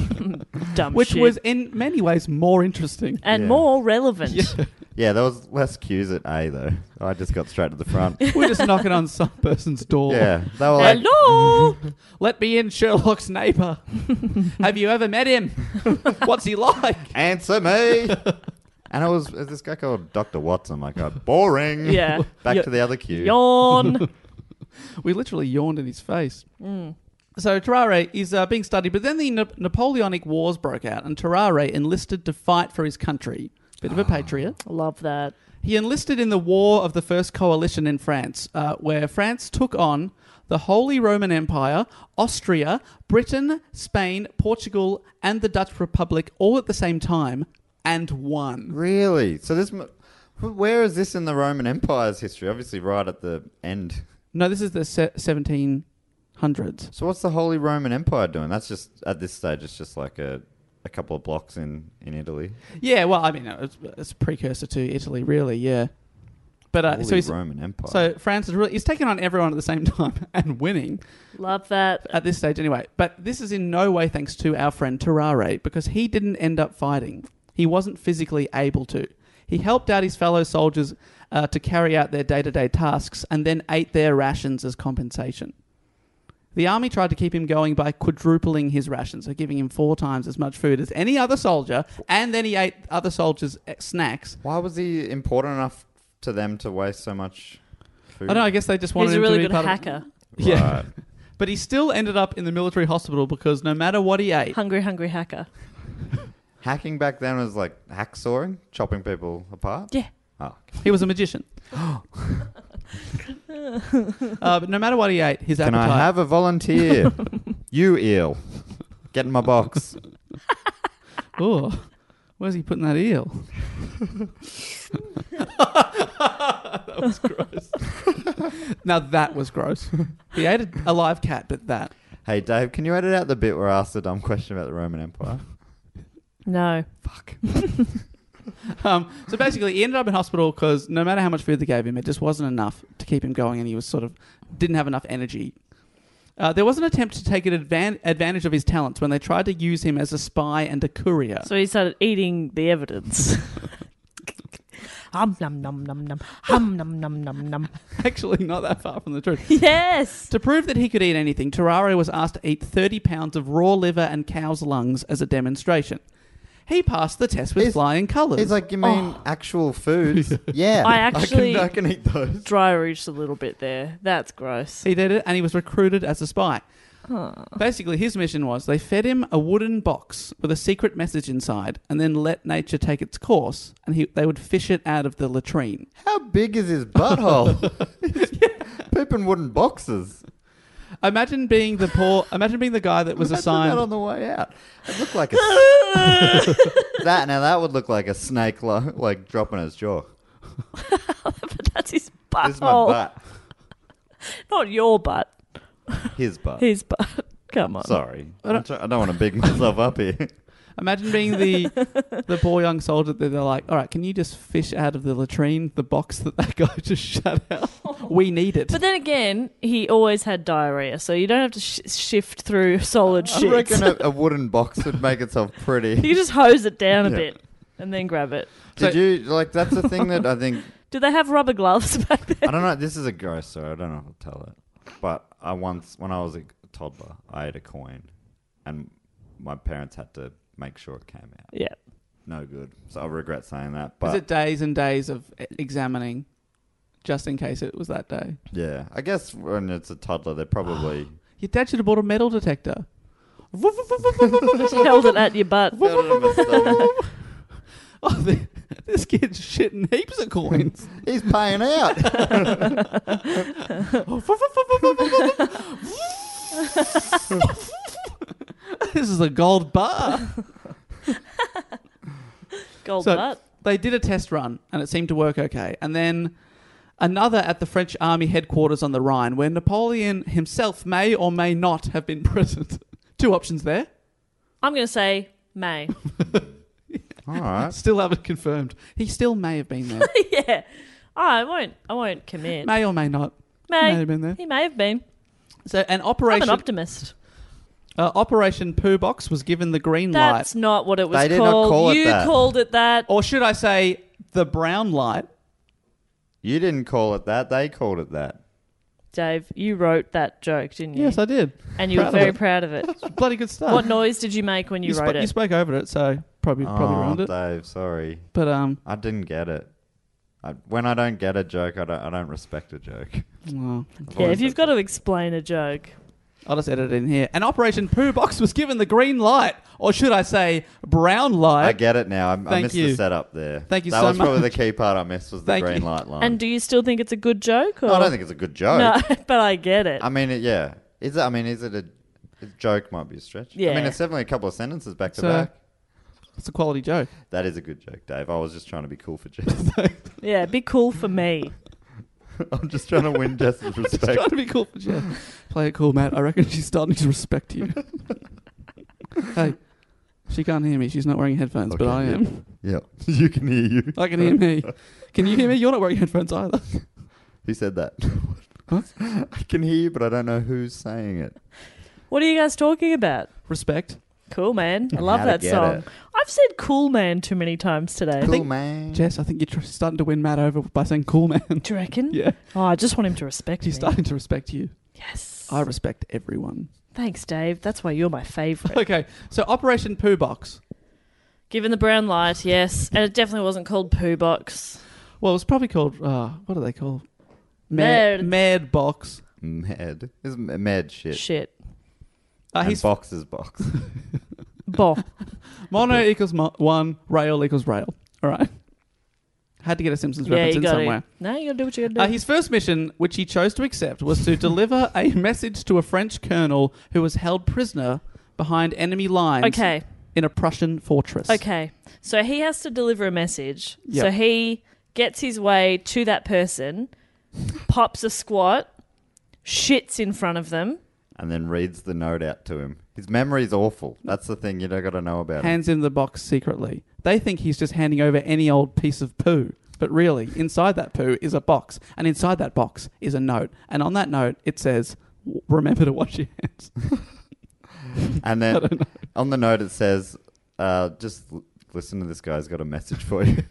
Dumb Which shit. was in many ways more interesting. and Yeah. more relevant. Yeah. Yeah, there was less queues at A, though. I just got straight to the front. We're just knocking on some person's door. Yeah, they were like... Hello. Let me in, Sherlock's neighbour. Have you ever met him? What's he like? Answer me. And it was, it was this guy called Doctor Watson. Like, oh, boring. Yeah. Back Yo- to the other queue. Yawn. We literally yawned in his face. Mm. So Tarare is uh, being studied, but then the Na- Napoleonic Wars broke out, and Tarare enlisted to fight for his country. Bit of a patriot. Love that. He enlisted in the War of the First Coalition in France, uh, where France took on the Holy Roman Empire, Austria, Britain, Spain, Portugal, and the Dutch Republic all at the same time, and won. Really? So this... m- Where is this in the Roman Empire's history? Obviously right at the end. No, this is the se- seventeen hundreds. So what's the Holy Roman Empire doing? That's just... At this stage, it's just like a... a couple of blocks in, in Italy. Yeah, well, I mean, it's, it's a precursor to Italy, really, yeah. But uh, Holy so he's, Roman Empire. so France is really he's taking on everyone at the same time and winning Love that. at this stage anyway. But this is in no way thanks to our friend Tarare, because he didn't end up fighting. He wasn't physically able to. He helped out his fellow soldiers uh, to carry out their day-to-day tasks and then ate their rations as compensation. The army tried to keep him going by quadrupling his rations, so giving him four times as much food as any other soldier, and then he ate other soldiers' eh, snacks. Why was he important enough to them to waste so much food? I don't know, I guess they just wanted He's a him really to be good part hacker. Of... Yeah. Right. But he still ended up in the military hospital because no matter what he ate... Hungry, hungry hacker. Hacking back then was like hacksawing, chopping people apart? Yeah. Oh, okay. He was a magician. uh, but no matter what he ate, his Can appetite... I have a volunteer? You eel. Get in my box. Oh, where's he putting that eel? That was gross. Now that was gross. He ate a, a live cat, but that... Hey, Dave, can you edit out the bit where I asked a dumb question about the Roman Empire? No. Fuck. Um, so basically, he ended up in hospital because no matter how much food they gave him, it just wasn't enough to keep him going, and he was sort of didn't have enough energy. Uh, there was an attempt to take an advan- advantage of his talents when they tried to use him as a spy and a courier. So he started eating the evidence. Hum num num num num. Hum num num num num. Actually, not that far from the truth. Yes. To prove that he could eat anything, Tarare was asked to eat thirty pounds of raw liver and cow's lungs as a demonstration. He passed the test with He's- flying colours. He's like, you mean actual foods? Yeah. I actually- I can, I can eat those. Dry reached a little bit there. That's gross. He did it, and he was recruited as a spy. Basically, his mission was they fed him a wooden box with a secret message inside and then let nature take its course, and he, they would fish it out of the latrine. How big is his butthole? He's pooping wooden boxes. Imagine being the poor... Imagine being the guy that was Imagine assigned... that on the way out. It looked like a... that, now that would look like a snake lo- like dropping his jaw. But that's his butthole. This is my butt. Not your butt. His butt. His butt. Come on. Sorry. I don't, I don't want to big myself up here. Imagine being the the poor young soldier that they're like, all right, can you just fish out of the latrine the box that that guy just shut out? We need it. But then again, he always had diarrhea, so you don't have to sh- shift through solid I shit. reckon a, a wooden box would make itself pretty. You can just hose it down a Yeah. bit and then grab it. Did you, like, that's the thing that I think... Do they have rubber gloves back then? I don't know. This is a gross story. I don't know how to tell it. But I once, when I was a toddler, I ate a coin, and my parents had to make sure it came out. Yeah. No good. So I regret saying that. But Is it days and days of e- examining? just in case it was that day. Yeah. I guess when it's a toddler, they're probably... Your dad should have bought a metal detector. Just held it at your butt. Oh, the, this kid's shitting heaps of coins. He's paying out. This is a gold bar. Gold So butt. they did a test run and it seemed to work okay. And then another at the French army headquarters on the Rhine where Napoleon himself may or may not have been present. Two options there. I'm going to say May. All right. Still haven't confirmed. He still may have been there. Yeah. Oh, I won't. I won't commit. May or may not. May. May have been there. He may have been. So an I'm operation an optimist. uh, Operation Poo Box was given the green That's light. not what it was They did called. not call it you that. called it that. Or should I say the brown light? You didn't call it that. They called it that. Dave, you wrote that joke, didn't you? Yes, I did. And you were Proud of very it. proud of it. Bloody good stuff. What noise did you make when you, you, wrote spo- it? you spoke over it, so probably probably oh, ruined it. Dave, sorry. But um, I didn't get it. I, when I don't get a joke, I don't, I don't respect a joke. well, I've Yeah, always if you've said got to explain a joke. I'll just edit it in here. An Operation Poo Box was given the green light, or should I say brown light? I get it now. I, I Thank missed you. the setup there. Thank you that so was probably much. the key part I missed was the Thank green you. light line. And do you still think it's a good joke? Or? No, I don't think it's a good joke. No, but I get it. I mean, it, yeah. Is it? I mean, is it a, a joke? Might be a stretch. I Yeah. mean, it's definitely a couple of sentences back to So- back. It's a quality joke. That is a good joke, Dave. I was just trying to be cool for Jess. Yeah, be cool for me. I'm just trying to win Jess's Just respect. trying to be cool for Jeff. Play it cool, Matt. I reckon she's starting to respect you. Hey, she can't hear me. She's not wearing headphones, but Okay, I yeah. am. Yeah, you can hear you. I can hear me. Can you hear me? You're not wearing headphones either. Who said that? What? I can hear you, but I don't know who's saying it. What are you guys talking about? Respect. Cool Man. I love How to that get song. it. I've said Cool Man too many times today. Cool, think- man. Jess, I think you're tr- starting to win Matt over by saying cool, man. Do you reckon? Yeah. Oh, I just want him to respect He's me. starting to respect you. Yes. I respect everyone. Thanks, Dave. That's why you're my favourite. Okay, so Operation Poo Box. Given the brown light, yes. And it definitely wasn't called Poo Box. Well, it was probably called, uh, what are they called? Mad. Mad Box. Med. It's m- med shit. Shit. Uh, and he's box is box. Bo. mono equals mo- one, rail equals rail. All right. Had to get a Simpsons Yeah, reference you in got somewhere. to. No, you got to do what you got to do. Uh, his first mission, which he chose to accept, was to deliver a message to a French colonel who was held prisoner behind enemy lines okay. in a Prussian fortress. Okay. So he has to deliver a message. Yep. So he gets his way to that person, pops a squat, shits in front of them. And then reads the note out to him. His memory's awful. That's the thing you don't got to know about him. Hands in the box secretly. They think he's just handing over any old piece of poo. But really, inside that poo is a box. And inside that box is a note. And on that note, it says, "W- remember to wash your hands." And then on the note it says, uh, just l- listen to this guy's got a message for you.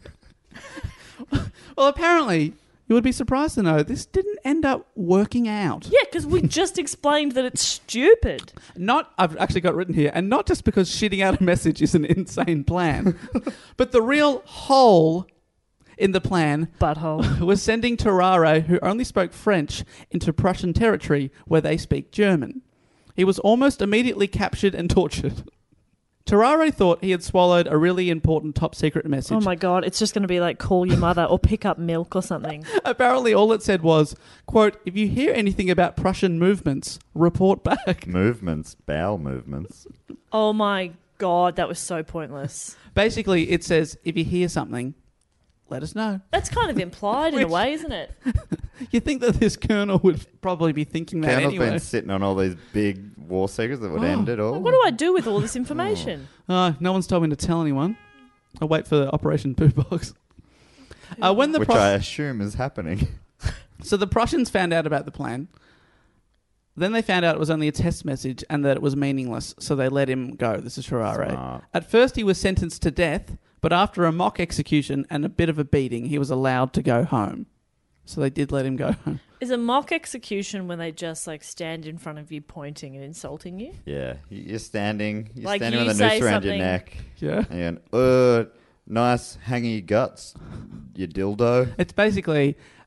Well, apparently, you would be surprised to know this didn't end up working out. Yeah, because we just explained that it's stupid. Not, I've actually got written here, and not just because shitting out a message is an insane plan, but the real hole in the plan Butthole. was sending Terrare, who only spoke French, into Prussian territory where they speak German. He was almost immediately captured and tortured. Terrare thought he had swallowed a really important top secret message. Oh my God, it's just going to be like call your mother or pick up milk or something. Apparently all it said was, quote, if you hear anything about Prussian movements, report back. Movements, bowel movements. Oh my God, that was so pointless. Basically, it says, if you hear something, let us know. That's kind of implied in a Which- way, isn't it? You think that this colonel would probably be thinking that Colonel's anyway? been sitting on all these big war secrets that would Oh. end it all. Like, what do I do with all this information? Uh, no one's told me to tell anyone. I'll wait for Operation Poo Box. Uh, when the Which Prus- I assume is happening. So the Prussians found out about the plan. Then they found out it was only a test message and that it was meaningless, so they let him go. This is Terrare. Smart. At first he was sentenced to death, but after a mock execution and a bit of a beating, he was allowed to go home. So they did let him go home. Is a mock execution when they just like stand in front of you pointing and insulting you? Yeah, you- you're standing, you're Like, standing you with a noose say around your something- neck. Yeah. And uh, nice hangy guts, you dildo. It's basically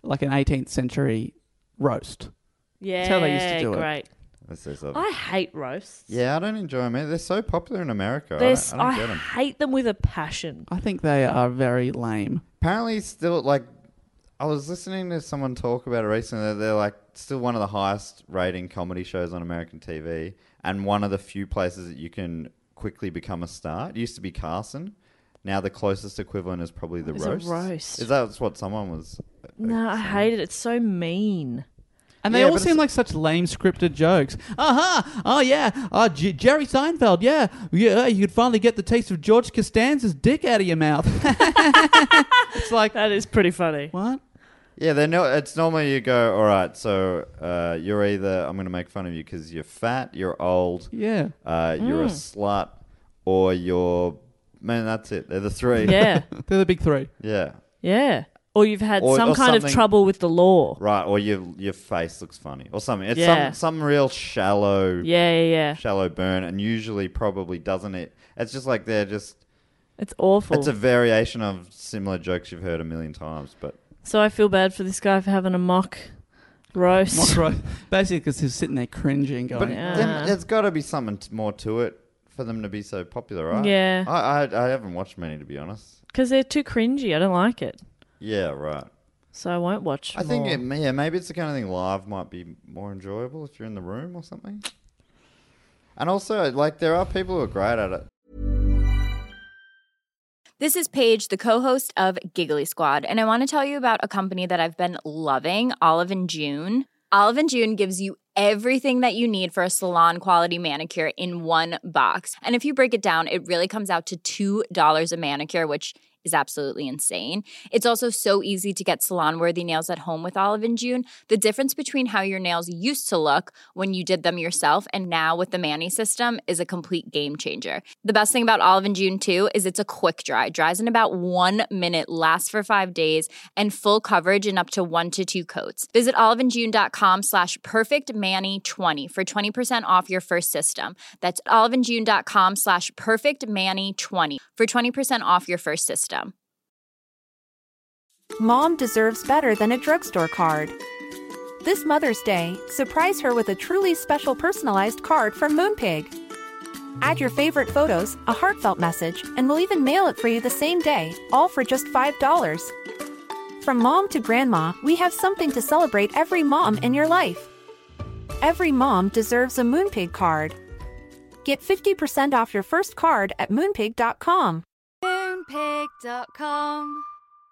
like an eighteenth century roast. Yeah, That's how they used to do it. great. Let's say so. I hate roasts. Yeah, I don't enjoy them. They're so popular in America. I They're don't, s- I don't I get them. hate them with a passion. I think they are very lame. Apparently, still like I was listening to someone talk about it recently. They're, they're like still one of the highest rating comedy shows on American T V, and one of the few places that you can quickly become a star. It used to be Carson. Now the closest equivalent is probably the It's a roast. roast. Is that what someone was? uh, No, I saying? hate it. It's so mean. And they Yeah, all but seem it's- like such lame scripted jokes. Uh-huh. Oh, yeah. Uh, J- Jerry Seinfeld. Yeah. Yeah. You could finally get the taste of George Costanza's dick out of your mouth. It's like, That is pretty funny. what? Yeah, they know. It's normally you go, all right. So uh, you're either I'm going to make fun of you because you're fat, you're old, Yeah. uh, you're a slut, or you're man. That's it. They're the three. Yeah, They're the big three. yeah. yeah. Or you've had Or- some or kind of something- trouble with the law. Right, or your your face looks funny, or something. It's Yeah. some some real shallow, Yeah, yeah, yeah. shallow burn, and usually probably doesn't it. It's just like they're just. It's awful. It's a variation of similar jokes you've heard a million times, but So I feel bad for this guy for having a mock roast. Mock roast. Basically, because he's sitting there cringing, going, but Yeah. then there's got to be something t- more to it for them to be so popular, right? Yeah. I I, I haven't watched many, to be honest. Because they're too cringy. I don't like it. Yeah, right. So I won't watch I think more. it, yeah, maybe it's the kind of thing live might be more enjoyable if you're in the room or something. And also, like, there are people who are great at it. This is Paige, the co-host of Giggly Squad, and I want to tell you about a company that I've been loving, Olive and June. Olive and June gives you everything that you need for a salon-quality manicure in one box. And if you break it down, it really comes out to two dollars a manicure, which is absolutely insane. It's also so easy to get salon-worthy nails at home with Olive and June. The difference between how your nails used to look when you did them yourself and now with the Mani system is a complete game changer. The best thing about Olive and June, too, is it's a quick dry. Dries in about one minute, lasts for five days, and full coverage in up to one to two coats. Visit oliveandjune.com slash perfectmani20 for twenty percent off your first system. That's oliveandjune.com slash perfectmani20 for twenty percent off your first system. Mom deserves better than a drugstore card. This Mother's Day, surprise her with a truly special personalized card from Moonpig. Add your favorite photos, a heartfelt message, and we'll even mail it for you the same day, all for just five dollars. From mom to grandma, we have something to celebrate every mom in your life. Every mom deserves a Moonpig card. Get fifty percent off your first card at moonpig dot com. Moonpig dot com.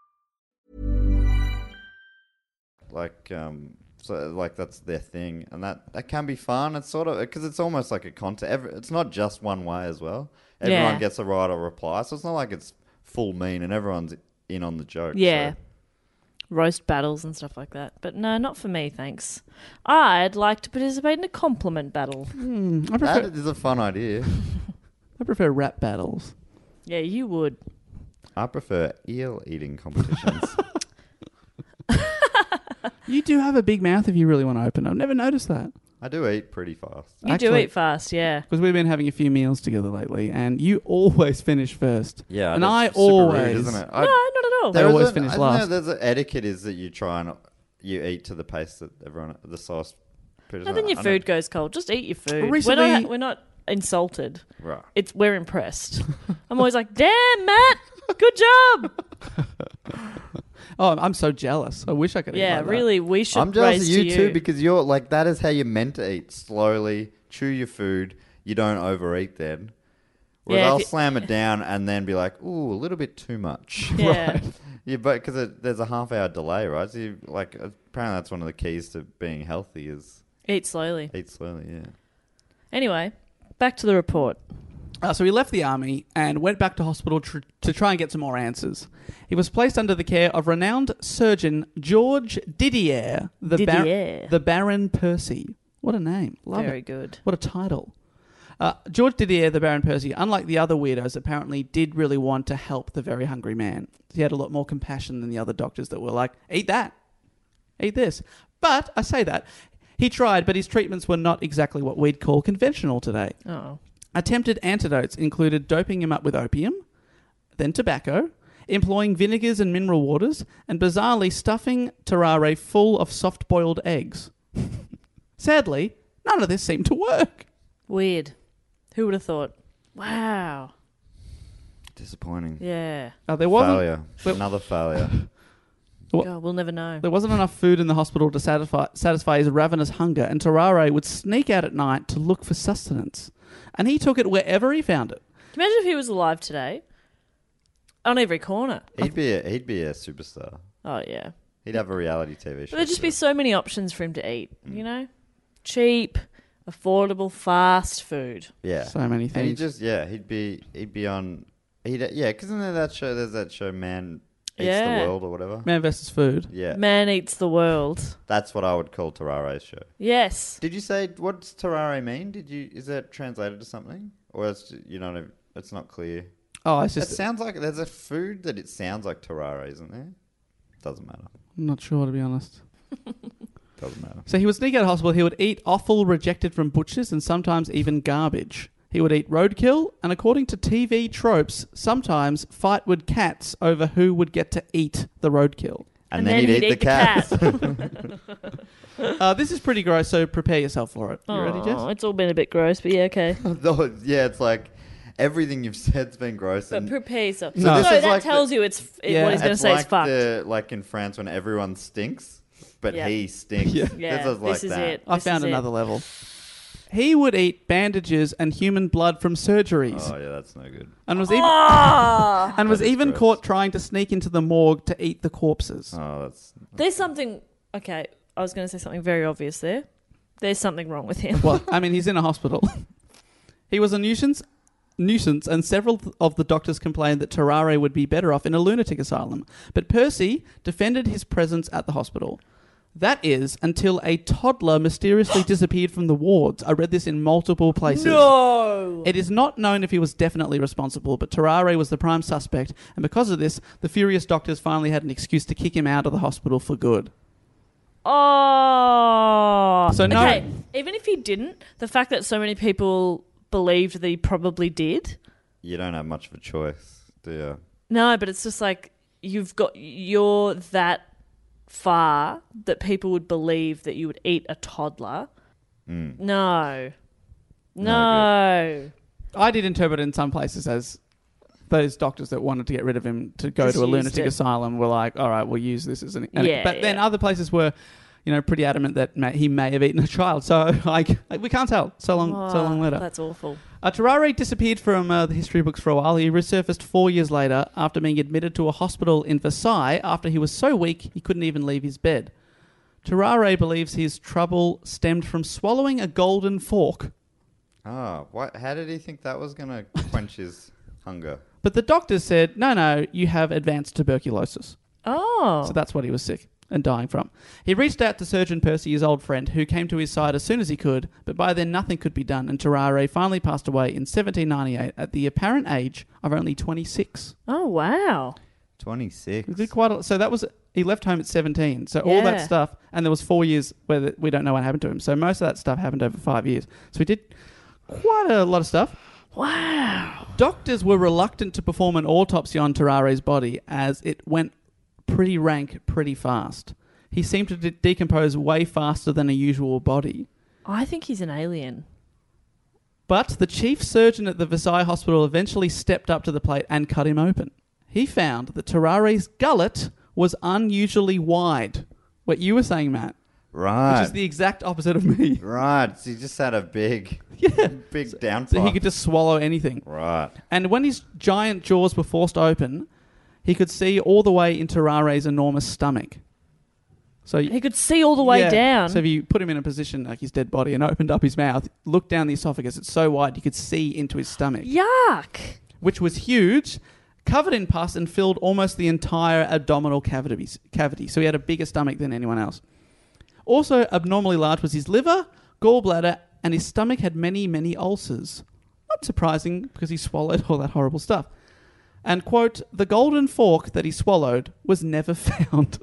Like, um, so like that's their thing, and that, that can be fun. It's sort of because it's almost like a contest. Every, it's not just one way as well. Everyone Yeah. gets a right or reply, so it's not like it's full mean and everyone's in on the joke. Yeah. so- Roast battles and stuff like that. But no, not for me, thanks. I'd like to participate in a compliment battle. Hmm, I That prefer, is a fun idea. I prefer rap battles. Yeah, you would. I prefer eel eating competitions. You do have a big mouth if you really want to open. I've never noticed that. I do eat pretty fast. You do Actually- eat fast, yeah. Because we've been having a few meals together lately, and you always finish first. Yeah, and that's I super always, rude, isn't it? I, No, not at all. They always is a- finish isn't last. There, there's an etiquette is that you try and you eat to the pace that everyone the sauce. And then your I food don't- goes cold. Just eat your food. Recently- we're not, we're not insulted. Right. It's we're impressed. I'm always like, damn, Matt, good job. Oh, I'm so jealous. I wish I could. eat Yeah, like that. really, we should. I'm jealous raise of you, to you too because you're like that is how you're meant to eat slowly. Chew your food. You don't overeat then. Whereas Yeah, if I'll you- slam it down and then be like, ooh, a little bit too much. Yeah. Yeah, but because there's a half hour delay, right? So you, like apparently that's one of the keys to being healthy is Eat slowly. eat slowly. Yeah. Anyway, back to the report. Uh, so he left the army and went back to hospital tr- to try and get some more answers. He was placed under the care of renowned surgeon George Didier, the, bar- Didier. the Baron Percy. What a name. Love Very it. good. What a title. Uh, George Didier, the Baron Percy, unlike the other weirdos, apparently did really want to help the very hungry man. He had a lot more compassion than the other doctors that were like, eat that, eat this. But, I say that, he tried, but his treatments were not exactly what we'd call conventional today. Oh. Attempted antidotes included doping him up with opium, then tobacco, employing vinegars and mineral waters, and bizarrely stuffing terrare full of soft-boiled eggs. Sadly, none of this seemed to work. Weird. Who would have thought? Wow. Disappointing. Yeah. Uh, there wasn't, Failure. there- Another failure. What? God, we'll never know. There wasn't enough food in the hospital to satisfy, satisfy his ravenous hunger, and terrare would sneak out at night to look for sustenance. And he took it wherever he found it. Can you imagine if he was alive today? On every corner. He'd be a, he'd be a superstar. Oh, yeah. He'd have a reality T V show. There'd just too. be so many options for him to eat, you know? Cheap, affordable, fast food. Yeah. So many And he things. just, yeah, he'd be, he'd be on, he'd, yeah, because isn't there that show, there's that show, Man Eats Yeah. the World or whatever? Man versus Food. Yeah. Man eats the world. That's what I would call Terrare's show. Yes. Did you say, what does Terrare mean? Did you, is that translated to something? Or it's, you know, it's not clear. Oh, it's It just... sounds like, there's a food that it sounds like Terrare, isn't there? Doesn't matter. I'm not sure, to be honest. Doesn't matter. So he would sneak out of hospital. He would eat offal rejected from butchers and sometimes even garbage. He would eat roadkill, and according to T V tropes, sometimes fight with cats over who would get to eat the roadkill. And, and then, then he'd, he'd eat, eat the, the cat. cat. uh, this is pretty gross, so prepare yourself for it. You oh, ready, Jess? It's all been a bit gross, but yeah, okay. Yeah, it's like everything you've said's been gross. But and prepare yourself. So No, this no is that like tells the, you it's it, yeah. what he's going to it's say like is fucked. The, like in France when everyone stinks, but Yeah. he stinks. Yeah. Yeah, this is like this is that. it. I This found is another it. level. He would eat bandages and human blood from surgeries. Oh yeah, that's no good. And was even Ah! and was That is even gross. caught trying to sneak into the morgue to eat the corpses. Oh, that's There's something... Okay, I was going to say something very obvious there. There's something wrong with him. Well, I mean, he's in a hospital. He was a nuisance, nuisance, and several th- of the doctors complained that Terrare would be better off in a lunatic asylum. But Percy defended his presence at the hospital. That is, until a toddler mysteriously disappeared from the wards. I read this in multiple places. No! It is not known if he was definitely responsible, but Terrare was the prime suspect, and because of this, the furious doctors finally had an excuse to kick him out of the hospital for good. Oh. So no- Okay, even if he didn't, the fact that so many people believed that he probably did. you don't have much of a choice, do you? No, but it's just like you've got you're that far that people would believe that you would eat a toddler. Mm. No. No No. I did interpret it in some places as those doctors that wanted to get rid of him to go Just to a used lunatic it. asylum were like, all right, we'll use this as an... and- Yeah, but then yeah. other places were, you know, pretty adamant that may, he may have eaten a child. So like, like we can't tell. So long, so Oh, long later. That's awful. Uh, Terrare disappeared from uh, the history books for a while. He resurfaced four years later after being admitted to a hospital in Versailles after he was so weak he couldn't even leave his bed. Terrare believes his trouble stemmed from swallowing a golden fork. Oh, what? How did he think that was going to quench his hunger? But the doctors said, no, no, you have advanced tuberculosis. Oh. So that's what he was sick and dying from. He reached out to Surgeon Percy, his old friend, who came to his side as soon as he could, but by then nothing could be done, and Terrare finally passed away in seventeen ninety-eight at the apparent age of only twenty-six. Oh, wow. twenty-six. He did quite a, so that was he left home at seventeen. So all that Yeah. stuff, and there was four years where the, we don't know what happened to him. So most of that stuff happened over five years. So he did quite a lot of stuff. Wow. Doctors were reluctant to perform an autopsy on Terrare's body as it went pretty rank pretty fast. He seemed to de- decompose way faster than a usual body. I think he's an alien. But the chief surgeon at the Versailles Hospital eventually stepped up to the plate and cut him open. He found that Terrare's gullet was unusually wide. What you were saying, Matt. Right. Which is the exact opposite of me. Right. So he just had a big, Yeah. big downfall. So he could just swallow anything. Right. And when his giant jaws were forced open, he could see all the way into Terrare's enormous stomach. So He could see all the way yeah. down. So if you put him in a position like his dead body and opened up his mouth, looked down the esophagus, it's so wide you could see into his stomach, Yuck. which was huge, covered in pus and filled almost the entire abdominal cavity. Cavity. So he had a bigger stomach than anyone else. Also abnormally large was his liver, gallbladder, and his stomach had many, many ulcers. Not surprising because he swallowed all that horrible stuff. And, quote, the golden fork that he swallowed was never found.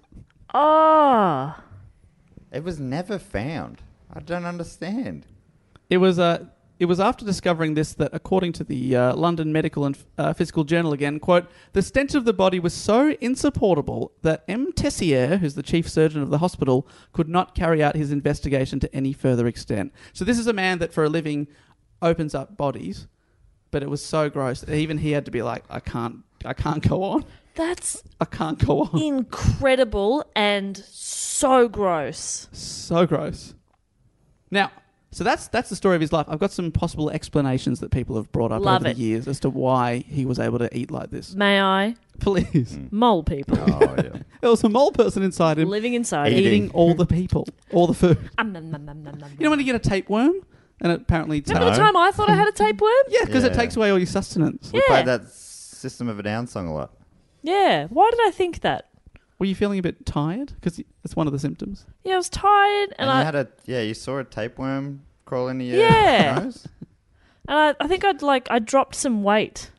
Oh. It was never found. I don't understand. It was a... it was after discovering this that, according to the uh, London Medical and uh, Physical Journal again, quote, the stench of the body was so insupportable that M. Tessier, who's the chief surgeon of the hospital, could not carry out his investigation to any further extent. So this is a man that for a living opens up bodies, but it was so gross that even he had to be like, I can't, I can't go on. That's I can't go on. incredible and so gross. So gross. Now, so that's that's the story of his life. I've got some possible explanations that people have brought up Love over it. the years as to why he was able to eat like this. May I? Please. Mole people. Oh, yeah. There was a mole person inside him Living inside eating, Eating. all the people, all the food. Um, nom, nom, nom, nom, nom, You know when you get a tapeworm? And it apparently... Remember the No. time I thought I had a tapeworm? Yeah, because it Yeah. takes away all your sustenance. We Yeah. played that System of a Down song a lot. Yeah. Why did I think that? Were you feeling a bit tired? Because that's one of the symptoms. Yeah, I was tired, And, and, you I had a yeah, you saw a tapeworm crawl into your Yeah. nose. and I, I think I'd like I dropped some weight,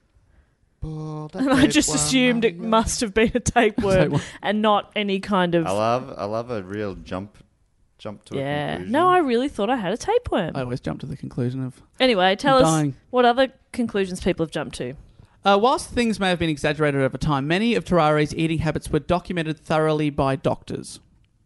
Oh, that and I just tapeworm, assumed it oh, yeah. must have been a tapeworm Tapeworm. and not any kind of I love I love a real jump jump to a yeah. conclusion. No, I really thought I had a tapeworm. I always jump to the conclusion of... Anyway, tell I'm us dying. what other conclusions people have jumped to. Uh, whilst things may have been exaggerated over time, many of Terare's eating habits were documented thoroughly by doctors.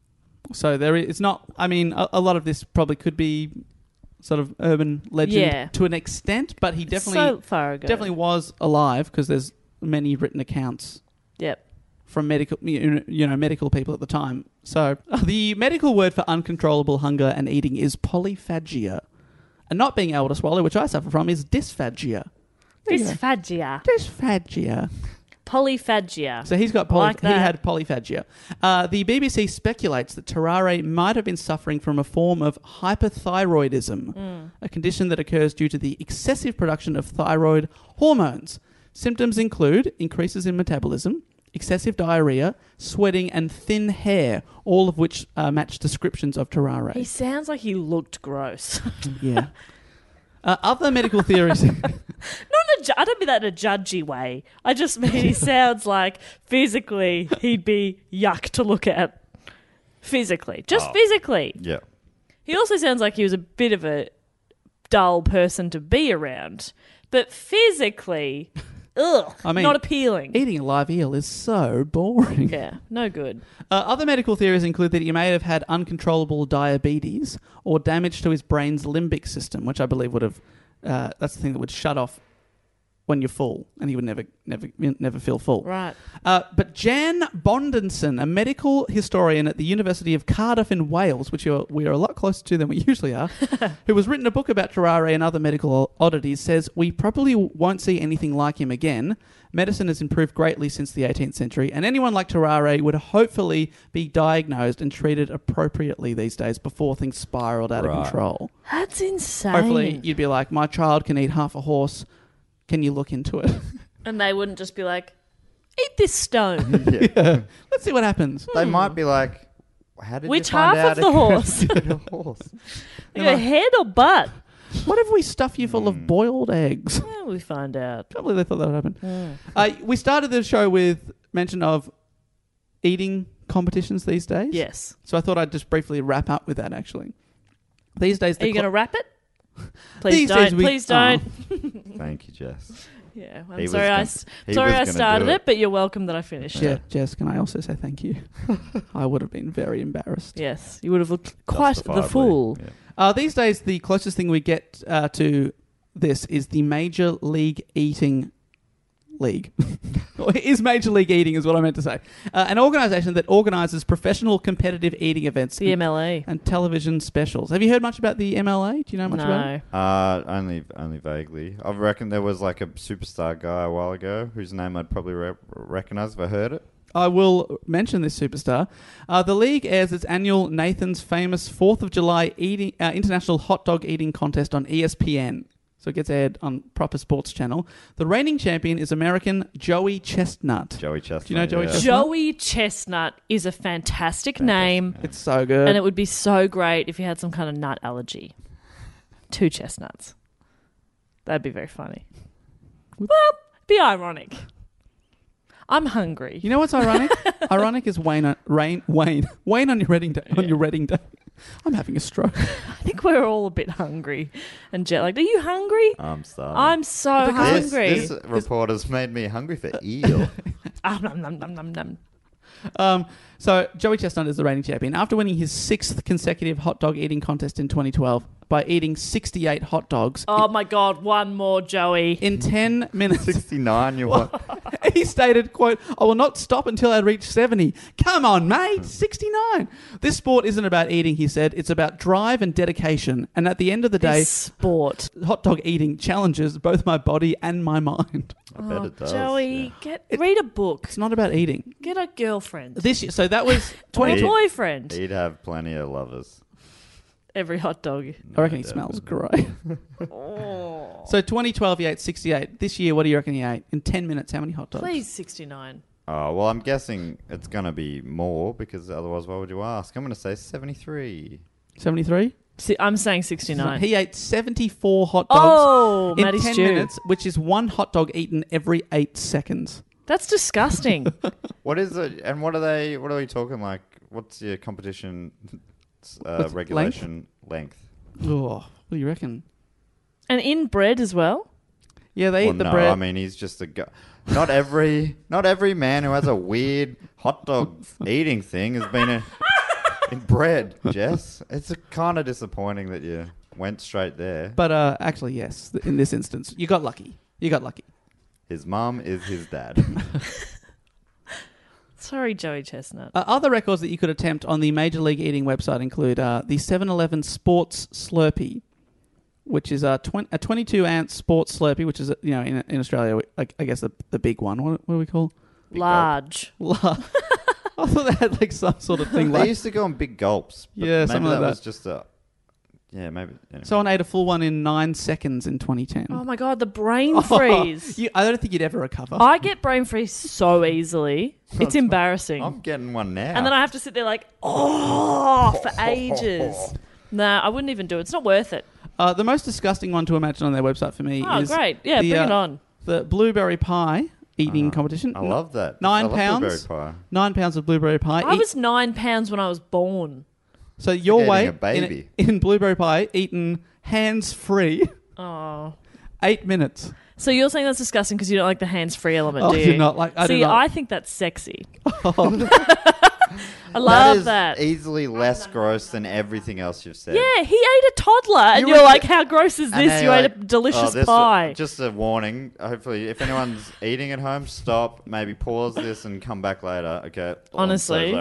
So there is, it's not... I mean, a, a lot of this probably could be sort of urban legend Yeah. to an extent, but he definitely so far ago. definitely was alive because there's many written accounts Yep. from medical, you know, medical people at the time. So the medical word for uncontrollable hunger and eating is polyphagia, and not being able to swallow, which I suffer from, is dysphagia. There you go. Dysphagia. Dysphagia. Polyphagia. So he's got poly- Like he that. had polyphagia. Uh, the B B C speculates that Terare might have been suffering from a form of hyperthyroidism, Mm. a condition that occurs due to the excessive production of thyroid hormones. Symptoms include increases in metabolism, excessive diarrhea, sweating, and thin hair, all of which uh, match descriptions of Terare. He sounds like he looked gross. Yeah. Uh, other medical theories... Not in a ju- I don't mean that in a judgy way. I just mean he sounds like physically he'd be yuck to look at. Physically. Just Oh. physically. Yeah. He also sounds like he was a bit of a dull person to be around. But physically, ugh, I mean, not appealing. Eating a live eel is so boring. Yeah, no good. Uh, other medical theories include that he may have had uncontrollable diabetes or damage to his brain's limbic system, which I believe would have... Uh, that's the thing that would shut off when you're full, and he would never, never, never feel full. Right. Uh, but Jan Bondenson, a medical historian at the University of Cardiff in Wales, which you're, we are a lot closer to than we usually are, who has written a book about Terare and other medical oddities, says, we probably won't see anything like him again. Medicine has improved greatly since the eighteenth century, and anyone like Terare would hopefully be diagnosed and treated appropriately these days before things spiraled out Right. of control. That's insane. Hopefully you'd be like, my child can eat half a horse. Can you look into it? And they wouldn't just be like, eat this stone. Yeah. Yeah. Let's see what happens. They might be like, how did Which you find half out of the it horse? could eat a horse? Your head or butt? What if we stuff you full of boiled eggs? Yeah, we find out. Can't believe they thought that would happen. Mm. Uh, we started the show with mention of eating competitions these days. Yes. So I thought I'd just briefly wrap up with that, actually. These days... Are you cl- going to wrap it? Please These don't. days we- Please don't. Thank you, Jess. Yeah, He I'm was sorry. I, gonna- s- he sorry was I gonna started do it. it. but you're welcome that I finished Je- it. Jess, can I also say thank you? I would have been very embarrassed. Yes, you would have looked quite the Justifiably, fool. yeah. Uh, these days, the closest thing we get uh, to this is the Major League Eating League. Or is Major League Eating is what I meant to say. Uh, an organisation that organises professional competitive eating events. The M L A. And television specials. Have you heard much about the M L A? Do you know much about it? No. Uh, only, only vaguely. I reckon there was like a superstar guy a while ago whose name I'd probably re- recognise if I heard it. I will mention this superstar. Uh, the league airs its annual Nathan's Famous fourth of July eating, uh, International Hot Dog Eating Contest on E S P N. So it gets aired on proper sports channel. The reigning champion is American Joey Chestnut. Joey Chestnut. Do you know Joey yeah. Chestnut? Joey Chestnut is a fantastic name, It's so good. and it would be so great if you had some kind of nut allergy. Two chestnuts. That'd be very funny. Well, be ironic. I'm hungry. You know what's ironic? Ironic is Wayne on, Rain, Wayne. Wayne on your wedding day. On your wedding day. I'm having a stroke. I think we're all a bit hungry and jet lagged. Are you hungry? I'm starving. I'm so This, hungry. this report has made me hungry for eel. Ah, nom, nom, nom, nom, nom. Um, so Joey Chestnut is the reigning champion after winning his sixth consecutive hot dog eating contest in twenty twelve by eating sixty-eight hot dogs. Oh my God, one more, Joey. In ten minutes. sixty-nine, you want? He stated, quote, I will not stop until I reach seventy. Come on, mate, sixty-nine. This sport isn't about eating, he said. It's about drive and dedication. And at the end of the day, This sport. hot dog eating challenges both my body and my mind. I bet Oh, it does. Joey, yeah. get read a book. It's not about eating. Get a girlfriend. This year, so that was Or a twenty. He'd- boyfriend. He'd have plenty of lovers. Every hot dog. I reckon he smells great. Oh. So twenty twelve, he ate sixty-eight. This year, what do you reckon he ate? In ten minutes, how many hot dogs? Please, sixty-nine. Oh, well, I'm guessing it's going to be more because otherwise, why would you ask? I'm going to say seventy-three. seventy-three? Si- I'm saying sixty-nine. He ate seventy-four hot dogs Oh, in Matty ten Stew. minutes, which is one hot dog eaten every eight seconds. That's disgusting. What is it? And what are they? What are we talking like? What's your competition uh, What's regulation length? Oh, what do you reckon? And in bread as well? Yeah, they Well, eat the no, bread. I mean, he's just a guy. Not every, not every man who has a weird hot dog eating thing has been a, in bread, Jess. It's kind of disappointing that you went straight there. But uh, actually, yes, th- in this instance, you got lucky. You got lucky. His mum is his dad. Sorry, Joey Chestnut. Uh, other records that you could attempt on the Major League Eating website include uh, the seven eleven Sports Slurpee, which is a, tw- a twenty-two ounce Sports Slurpee, which is, uh, you know, in, in Australia, like, I guess the, the big one. What, what do we call? Large. La- I thought they had like some sort of thing They like. used to go on big gulps. But Yeah, maybe something like that that. was just a. Yeah, maybe. Anyway. Someone ate a full one in nine seconds in twenty ten. Oh my God, the brain freeze. You, I don't think you'd ever recover. I get brain freeze so easily. It's embarrassing. I'm getting one now. And then I have to sit there like, oh, for ages. Nah, I wouldn't even do it. It's not worth it. Uh, the most disgusting one to imagine on their website for me Oh, is great. Yeah, the, bring uh, it on. the blueberry pie eating competition. I love that. Nine I love pounds. blueberry pie. Nine pounds of blueberry pie. I Eat- was nine pounds when I was born. so your eating weight a baby. In, in blueberry pie eaten hands free, Oh. eight minutes. So you're saying that's disgusting because you don't like the hands-free element, Oh, do I you? do not like- I do See, not. I think that's sexy. I That love is that. easily less gross than everything else you've said. Yeah, he ate a toddler, and You you are were- like, how gross is And this? then You you're ate like, a delicious oh, this- pie. Just a warning. Hopefully, if anyone's eating at home, stop. Maybe pause this and come back later. Okay. Oh, I'm so Honestly.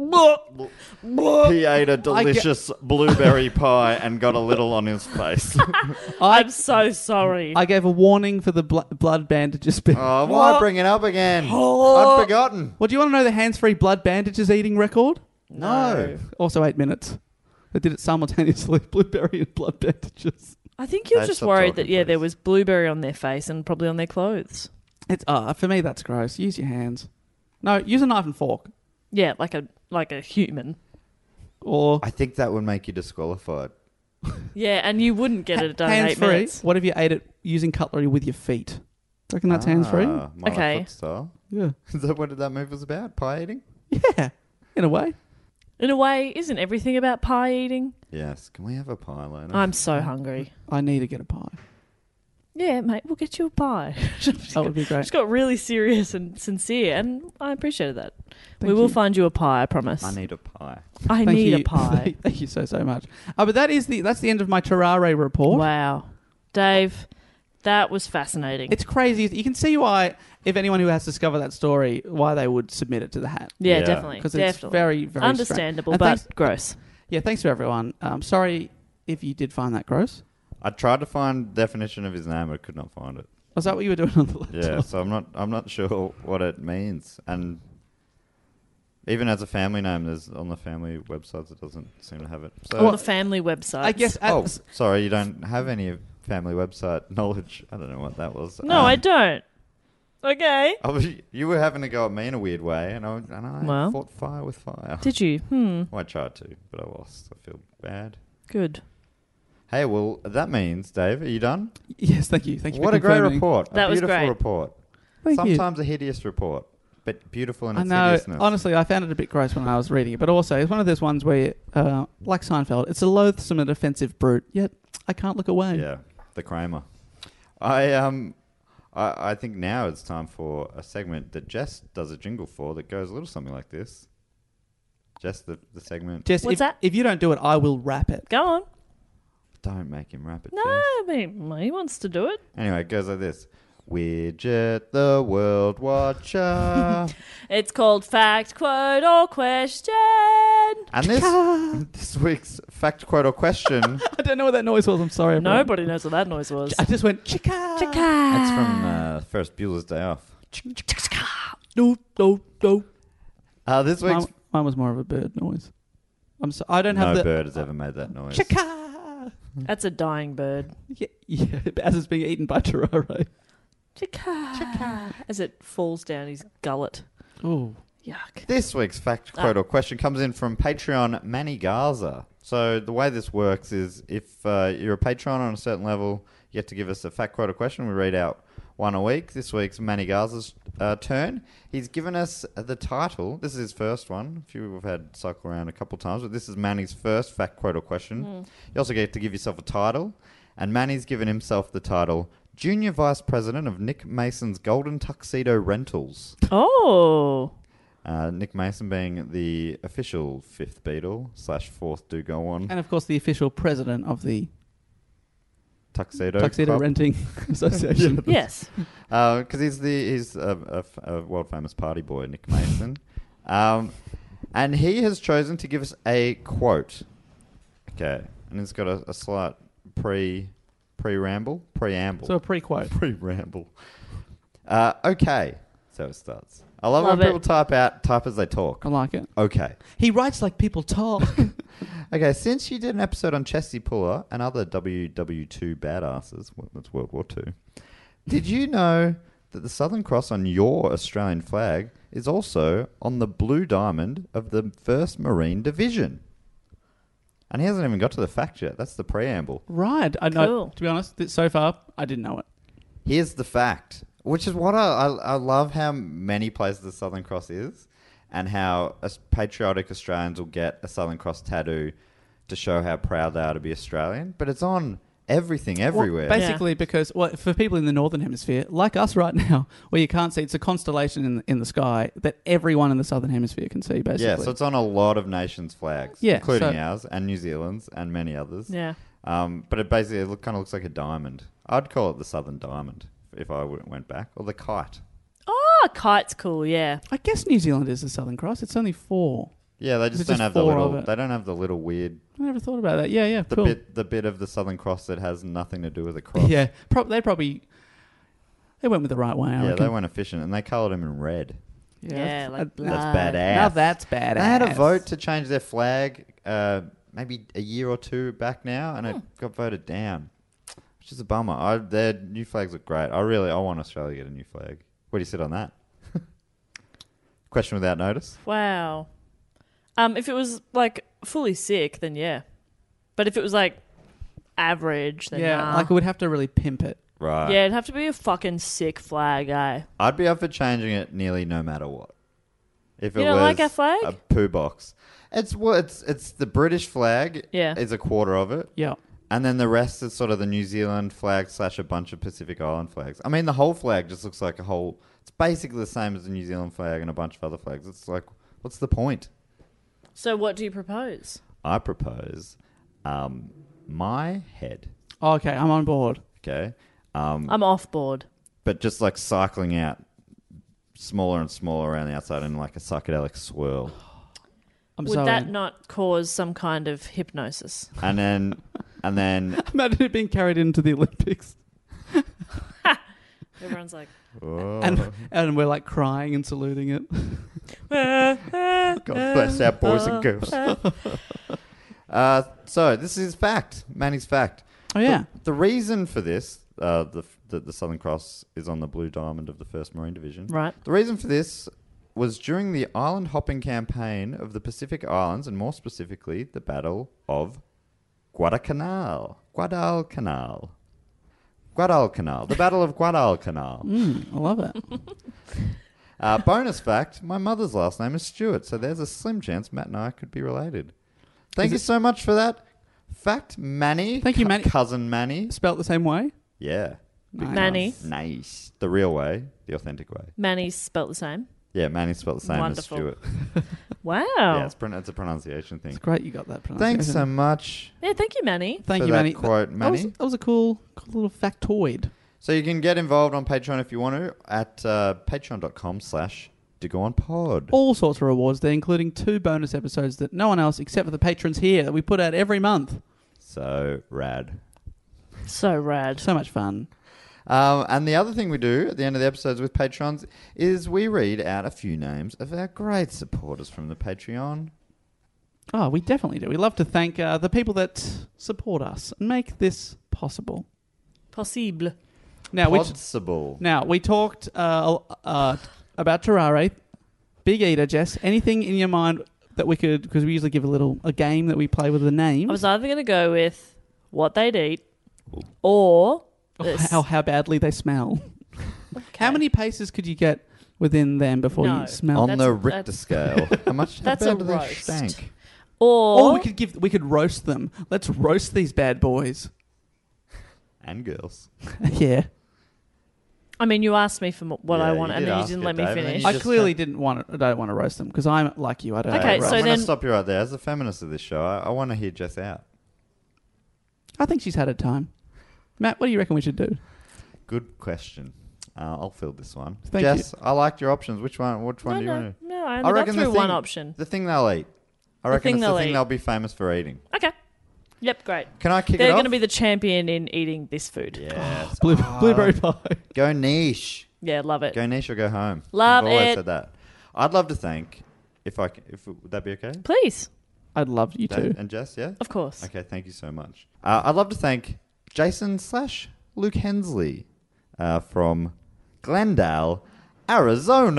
sorry. He ate a delicious blueberry pie and got a little on his face. I'm so sorry. I gave a warning for the bl- blood bandages. bit. Oh, why bring it up again? Oh. I'd forgotten. Well, do you want to know the hands-free blood bandages eating record? No. Also eight minutes. They did it simultaneously, blueberry and blood bandages. I think you're Hey, just stop worried talking, that, yeah, please. there was blueberry on their face and probably on their clothes. It's uh, for me, that's gross. Use your hands. No, use a knife and fork. Yeah, like a like a human. Or I think that would make you disqualified. Yeah, and you wouldn't get it done in eight hands-free. minutes. What if you ate it using cutlery with your feet? Do you reckon that's hands-free? Ah, my Okay. foot style. Yeah. Is that what that move was about? Pie eating? Yeah, in a way. In a way, isn't everything about pie eating? Yes. Can we have a pie later? I'm so hungry. I need to get a pie. Yeah, mate, we'll get you a pie. That would be great. Just got really serious and sincere, and I appreciated that. Thank we will you. find you a pie, I promise. I need a pie. I Thank need you. a pie. Thank you so so much. Uh, but that is the that's the end of my Terrare report. Wow. Dave, that was fascinating. It's crazy. You can see why, if anyone who has discovered that story, why they would submit it to the hat. yeah, Yeah. definitely. Because it's Definitely. very, very understandable, strange. but And thanks- gross. Yeah, thanks to everyone. Um, sorry if you did find that gross. I tried to find definition of his name, but could not find it. Was that what you were doing on the laptop? Yeah, so I'm not. I'm not sure what it means, and even as a family name, there's on the family websites it doesn't seem to have it. So, On the family website. I guess. At, oh, sorry, you don't have any family website knowledge. I don't know what that was. No, Um, I don't. Okay. I was, you were having to go at me in a weird way, and I, and I Well. fought fire with fire. Did you? Hmm. Well, I tried to, but I lost. I feel bad. Good. Hey, well, that means, Dave, are you done? Yes, thank you. Thank you. What for a great confirming. report. That a was beautiful great. report. Thank you. Sometimes a hideous report. but beautiful in I its know. hideousness. Honestly, I found it a bit gross when I was reading it, but also it's one of those ones where, uh, like Seinfeld, it's a loathsome and offensive brute. Yet I can't look away. Yeah, the Kramer. I um, I, I think now it's time for a segment that Jess does a jingle for that goes a little something like this. Jess, the the segment. Jess, What's if, that? if you don't do it, I will rap it. Go on. Don't make him rap it. No, Jess. I mean, well, he wants to do it. Anyway, it goes like this. Widget the World Watcher. It's called Fact, Quote, or Question. And this this week's fact, quote, or question. I don't know what that noise was. I'm sorry. everyone. Nobody knows what that noise was. I just went chicka. Chicka. That's from uh, Ferris Bueller's Day Off. No, no, no. Uh, this week's Mine, mine was more of a bird noise. I'm so, I don't have no the bird has ever made that noise. chicka. That's a dying bird. Yeah, yeah, as it's being eaten by Tororo. Chicka. Chicka. As it falls down his gullet. Oh, Yuck. This week's fact, quote, Ah. or question comes in from Patreon Manny Garza. So the way this works is if uh, you're a patron on a certain level, you get to give us a fact, quote, or question. We read out one a week. This week's Manny Garza's uh, turn. He's given us the title. This is his first one. A few we've had cycle around a couple times, but this is Manny's first fact, quote, or question. Mm. You also get to give yourself a title, and Manny's given himself the title Junior Vice President of Nick Mason's Golden Tuxedo Rentals. Oh. Uh, Nick Mason being the official fifth Beatle slash fourth Do Go On and of course the official president of the Tuxedo Tuxedo Club. Renting Association. Yes. Because uh, he's the he's a, a f- a world famous party boy, Nick Mason, um, and he has chosen to give us a quote. Okay, and it's got a, a slight pre pre ramble preamble. So a pre-quote. Pre ramble. Uh, okay, so it starts. I love, Love when it. people type out type as they talk. I like it. Okay. He writes like people talk. Okay, since you did an episode on Chesty Puller and other W W two badasses, well, that's World War Two, did you know that the Southern Cross on your Australian flag is also on the blue diamond of the first Marine Division? And he hasn't even got to the fact yet. That's the preamble. Right. I know. Cool. To be honest, th- so far I didn't know it. Here's the fact, which is what I, I, I love how many places the Southern Cross is and how as patriotic Australians will get a Southern Cross tattoo to show how proud they are to be Australian. But it's on everything, everywhere. Well, basically, because well, for people in the Northern Hemisphere, like us right now, where you can't see, it's a constellation in, in the sky that everyone in the Southern Hemisphere can see, basically. Yeah, so it's on a lot of nations' flags, Yeah, including so- ours and New Zealand's and many others. Yeah. Um, but it basically it look, kind of looks like a diamond. I'd call it the Southern Diamond if I w- went back, or the kite. Oh, kite's cool, yeah. I guess New Zealand is the Southern Cross. It's only four. Yeah, they It's just just don't have the four of little. it. They don't have the little weird. I never thought about that. Yeah, yeah, The cool. bit, the bit of the Southern Cross that has nothing to do with the cross. Yeah, prob- they probably they went with the right way. I yeah, reckon. they weren't efficient, and they coloured him in red. Yeah, Yeah, that's- like that- That's blood. badass. Now that's badass. They had a vote to change their flag, uh, maybe a year or two back now, and it got voted down, which is a bummer. I, their new flags look great. I really, I want Australia to get a new flag. Where do you sit on that? Question without notice. Wow. Um, if it was like fully sick, then yeah. But if it was like average, then Yeah, nah. like we would have to really pimp it. Right. Yeah, it'd have to be a fucking sick flag, eh? I'd be up for changing it nearly no matter what. If it You don't was like our flag? a poo box, it's well, it's it's the British flag. Yeah. Is a quarter of it. Yeah. And then the rest is sort of the New Zealand flag slash a bunch of Pacific Island flags. I mean, the whole flag just looks like a whole... It's basically the same as the New Zealand flag and a bunch of other flags. It's like, what's the point? So what do you propose? I propose um, my head, Okay, I'm on board. okay? Um, I'm off board. but just like cycling out smaller and smaller around the outside in like a psychedelic swirl. I'm Would so that in. not cause some kind of hypnosis? And then... And then... Imagine it being carried into the Olympics. Everyone's like... Oh. And and we're like crying and saluting it. God bless our boys and girls. uh, so this is fact, Manny's fact. Oh, yeah. The, the reason for this, uh, the, the the Southern Cross is on the blue diamond of the first Marine Division. Right. The reason for this was during the island hopping campaign of the Pacific Islands, and more specifically, the Battle of Guadalcanal. Guadalcanal. Guadalcanal. The Battle of Guadalcanal. Mm, I love it. Uh, bonus fact, my mother's last name is Stewart, so there's a slim chance Matt and I could be related. Thank Is you it- so much for that fact, Manny. Thank you, cu- Manny. Cousin Manny. Spelt the same way? Yeah. Nice. Manny. Nice. The real way, the authentic way. Manny's spelt the same. Yeah, Manny's spelled the same Wonderful. as Stewart. Wow. Yeah, it's, pron- it's a pronunciation thing. It's great you got that pronunciation. Thanks so much. Yeah, thank you, Manny. Thank for you, that Manny. quote, That- Manny. That was, that was a cool, cool little factoid. So you can get involved on Patreon if you want to at uh, patreon.com slash diggoonpod. All sorts of rewards there, including two bonus episodes that no one else except for the patrons here that we put out every month. So rad. So rad. So much fun. Um, and the other thing we do at the end of the episodes with Patrons is we read out a few names of our great supporters from the Patreon. Oh, we definitely do. We love to thank uh, the people that support us and make this possible. Possible. Now, we Possible. now we talked uh, uh, about Terrare, Big Eater, Jess. Anything in your mind that we could, because we usually give a little a game that we play with the names. I was either going to go with what they'd eat or this. how how badly they smell. How many paces could you get within them before No. you smell? On That's the a- Richter that's- scale. How much how That's bad a do they roast. stank? Or, Or we could give we could roast them. Let's roast these bad boys. And girls. Yeah. I mean, you asked me for m- what Yeah, I you want, and did then you ask didn't it, let me Dave, and then finish. you I just clearly said- didn't want. I don't want to roast them because I'm like you. I don't. Okay, roast. so I'm then- going to stop you right there. As a feminist of this show, I, I want to hear Jess out. I think she's had her time. Matt, what do you reckon we should do? Good question. Uh, I'll fill this one. Thank Jess, I liked your options. Which one? Which one no, do you no, want to? no, I I only got reckon the through one thing- option. The thing they'll eat. I The reckon thing it's the they'll thing eat. they'll be famous for eating. Okay. Yep, great. Can I kick They're it off? going to be the champion in eating this food. Yes. Blue, blueberry pie. Go niche. Yeah, love it. Go niche or go home. Love I've always it. said that. I'd love to thank, if I c- if would that be okay? Please. I'd love you Dave to. and Jess, yeah? Of course. Okay, thank you so much. Uh, I'd love to thank Jason slash Luke Hensley uh, from Glendale, Arizona.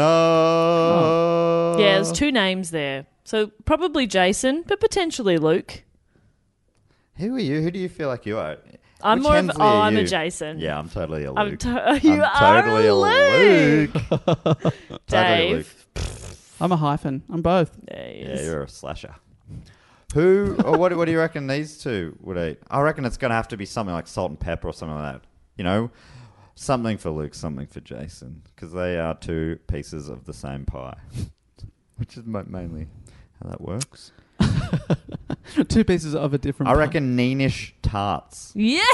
Oh. Yeah, there's two names there. So probably Jason, but potentially Luke. Who are you? Who do you feel like you are? I'm Which more of Hensley oh, are I'm a you? Jason. Yeah, I'm totally a Luke. I'm to- you I'm are totally a a Luke. Luke. Totally a Luke. Dave. I'm a hyphen. I'm both. There he Yeah, is. you're a slasher. Who or what? What do you reckon these two would eat? I reckon it's going to have to be something like salt and pepper or something like that. You know, something for Luke, something for Jason, because they are two pieces of the same pie, which is mo- mainly how that works. Two pieces of a different. I pie. reckon Neenish tarts.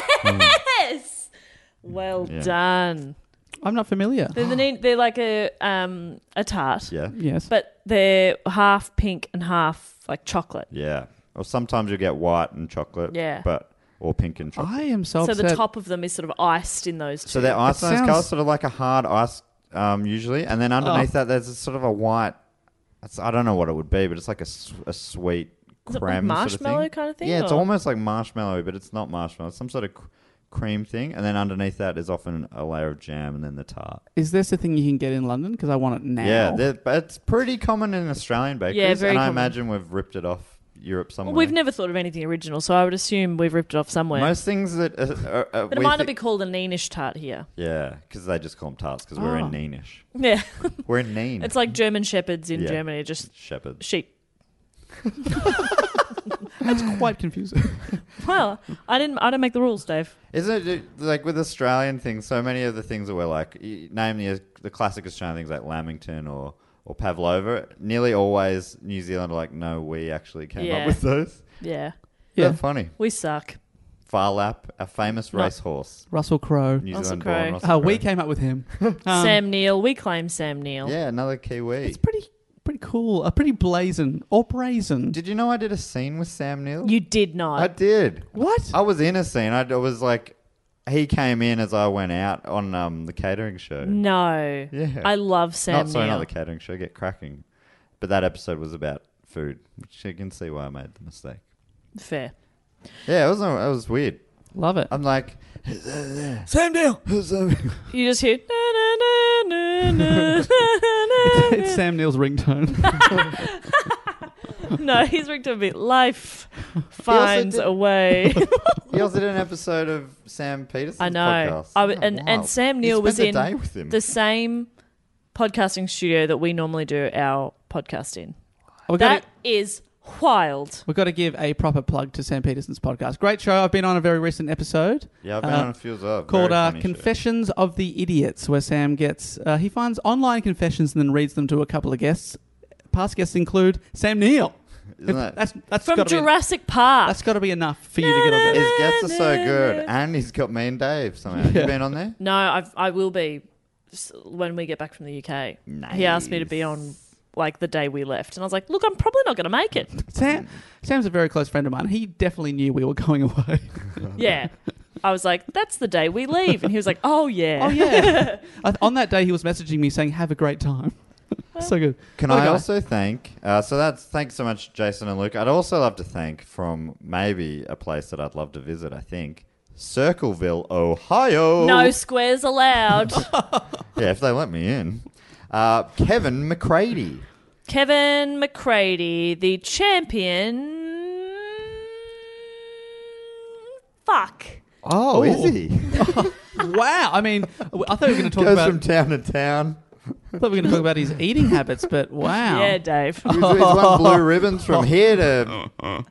Yes. Well Yeah. done. I'm not familiar. They're, the neat, they're like a um a tart, Yeah, Yes. but they're half pink and half like chocolate. yeah. Or sometimes you get white and chocolate. Yeah. but or pink and chocolate. I am so So upset. the top of them is sort of iced in those two. So they're ice It in those sounds- colours, sort of like a hard ice, um, usually, and then underneath Oh. that there's a sort of a white. It's, I don't know what it would be, but it's like a, s- a sweet Is it creme like sort of marshmallow thing. kind of thing, Yeah, it's or- almost like marshmallow, but it's not marshmallow. It's some sort of c- cream thing, and then underneath that is often a layer of jam, and then the tart. Is this a thing you can get in London? Because I want it now. Yeah, they're- but it's pretty common in Australian bakeries, Yeah, very and I common. imagine we've ripped it off Europe somewhere. Well, we've never thought of anything original, so I would assume we've ripped it off somewhere. Most things that uh, uh, uh, but it we might not thi- be called a Neenish tart here. Yeah, because they just call them tarts because we're Oh. in Neenish. Yeah. We're in Neen. It's like German shepherds in Yeah. Germany, just Shepherd. sheep. That's quite confusing. Well, I didn't. I don't make the rules, Dave. Isn't it uh, like with Australian things? So many of the things that we're like, y- name the the classic Australian things like Lamington or or Pavlova. Nearly always New Zealand are like, no, we actually came Yeah. up with those. Yeah, Yeah. They're funny. we suck. Farlap, a famous No. racehorse, Russell Crowe. New Russell Zealand Crowe. born Russell Oh, we Crowe. came up with him. Um, Sam Neill. We claim Sam Neill. Yeah, another Kiwi. It's pretty, pretty cool. A pretty blazon or brazen. Did you know I did a scene with Sam Neill? You did not. I did. What? I was in a scene. I, I was like, he came in as I went out on um, the catering show. No. Yeah. I love Sam Not sorry, Neill. not the catering show. Get cracking. But that episode was about food, which you can see why I made the mistake. Fair. Yeah, it was. It was weird. Love it. I'm like, Sam Neill. You just hear. "Na, na, na, na, na, na, It's Sam Neill's ringtone. na." No, he's rigged a bit. Life finds did- a way. he also did an episode of Sam Peterson's I know. podcast. I w- Isn't that and, and wild? Sam You Neill was spent in a day with him. the same podcasting studio that we normally do our podcast in. We've That got, is wild. we've got to give a proper plug to Sam Peterson's podcast. Great show. I've been on a very recent episode. Yeah, I've been uh, on a few as well. Called Very uh, funny show. Confessions of the Idiots, where Sam gets, uh, he finds online confessions and then reads them to a couple of guests. Past guests include Sam Neill. Isn't that- That's, that's From gotta be, Jurassic Park. that's got to be enough for you to get on there. His guests are so good. And he's got me and Dave somehow. Yeah. You been on there? No, I've, I will be s- when we get back from the U K. He asked me to be on like the day we left. And I was like, look, I'm probably not going to make it. Sam, Sam's a very close friend of mine. He definitely knew we were going away. Yeah. I was like, that's the day we leave. And he was like, oh, yeah. Oh, yeah. I, on that day, he was messaging me saying, have a great time. So good. Can What a I guy. also thank, uh, so that's, thanks so much, Jason and Luke. I'd also love to thank from maybe a place that I'd love to visit, I think, Circleville, Ohio. No squares allowed. Yeah, if they let me in. Uh, Kevin McCready. Kevin McCready, the champion. Fuck. Oh, Ooh. is he? Wow. I mean, I thought we were going to talk Goes about from town to town. I thought we were going to talk about his eating habits, but wow. Yeah, Dave. He's, he's won blue ribbons from here to...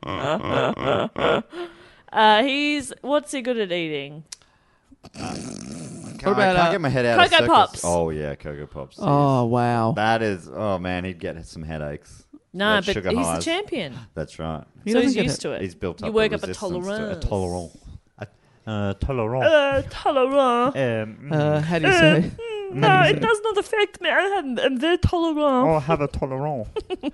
Uh, he's, what's he good at eating? What about, I can't uh, get my head out of Cocoa circles. Pops. Oh, yeah, Cocoa Pops. Oh, wow. That is... Oh, man, he'd get some headaches. No, That but sugar he's highs. the champion. That's right. He so doesn't he's get used it. to it. He's built up You work a up a resistance to a tolerance. tolerant. A, uh, tolerant. Uh, tolerant. Um, Uh, how do you say? No, it does not affect me. I am, I'm very tolerant. oh, I have a tolerant.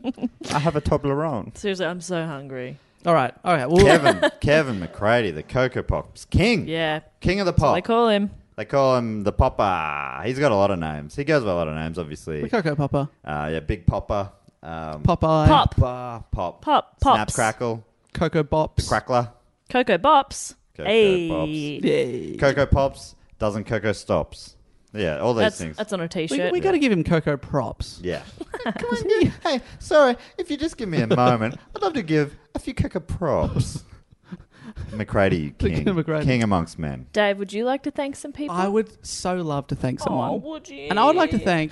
I have a tolerant. Seriously, I'm so hungry. All right. All right. Well, Kevin, Kevin McCready, the Cocoa Pops King. Yeah. King of the That's what pop. they call him. They call him the Popper. He's got a lot of names. He goes by a lot of names, obviously. the Cocoa Popper. Uh, yeah, Big Popper. Um, Popeye. Pop. Popper, Pop. Pop. Snap Pops. Crackle. Cocoa Bops. Crackler. Cocoa Bops. Cocoa Hey. Pops. Yeah. Cocoa Pops. Doesn't Cocoa Stops. Yeah, all these That's, things. that's on a We, t-shirt. we got to give him Cocoa props. Yeah. Come on, yeah. Hey, sorry, if you just give me a moment, I'd love to give a few Cocoa props. McCready, king. King of McCready. King amongst men. Dave, would you like to thank some people? I would so love to thank someone. Oh, would you? And I would like to thank.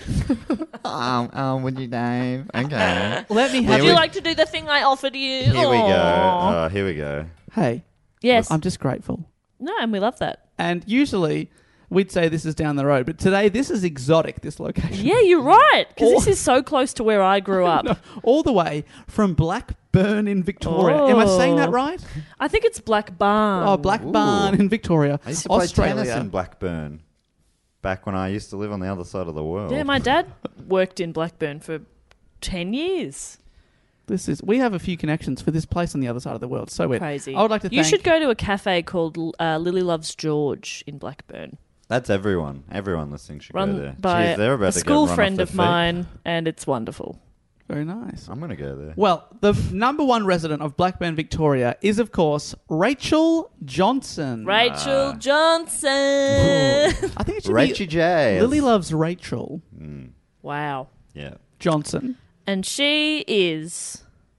Um, um, would you, Dave? Okay. Let me Here have. Would you we- like to do the thing I offered you? Here we go. Aw. Oh, here we go. Hey, Yes. I'm just grateful. No, and we love that. And usually we'd say this is down the road, but today this is exotic. This location. Yeah, you're right. Because Oh. this is so close to where I grew up. No, all the way from Blackburn in Victoria. Am I saying that Oh. right? I think it's Black Barn. Oh, Blackburn Ooh. in Victoria, I used to play Australia. tennis in Blackburn back when I used to live on the other side of the world. Yeah, my dad worked in Blackburn for ten years. This is. We have a few connections for this place on the other side of the world. So weird. Crazy. I would like to. You thank, should go to a cafe called uh, Lily Loves George in Blackburn. That's everyone. Everyone listening should go Run there. by Jeez, they're about a to get school run off friend their of feet. mine, and it's wonderful. Very nice. I'm going to go there. Well, the number one resident of Blackburn, Victoria, is of course Rachel Johnson. Rachel Ah. Johnson. I think it should Rachel be J. Lily loves Rachel Wow. Yeah. Johnson. And she is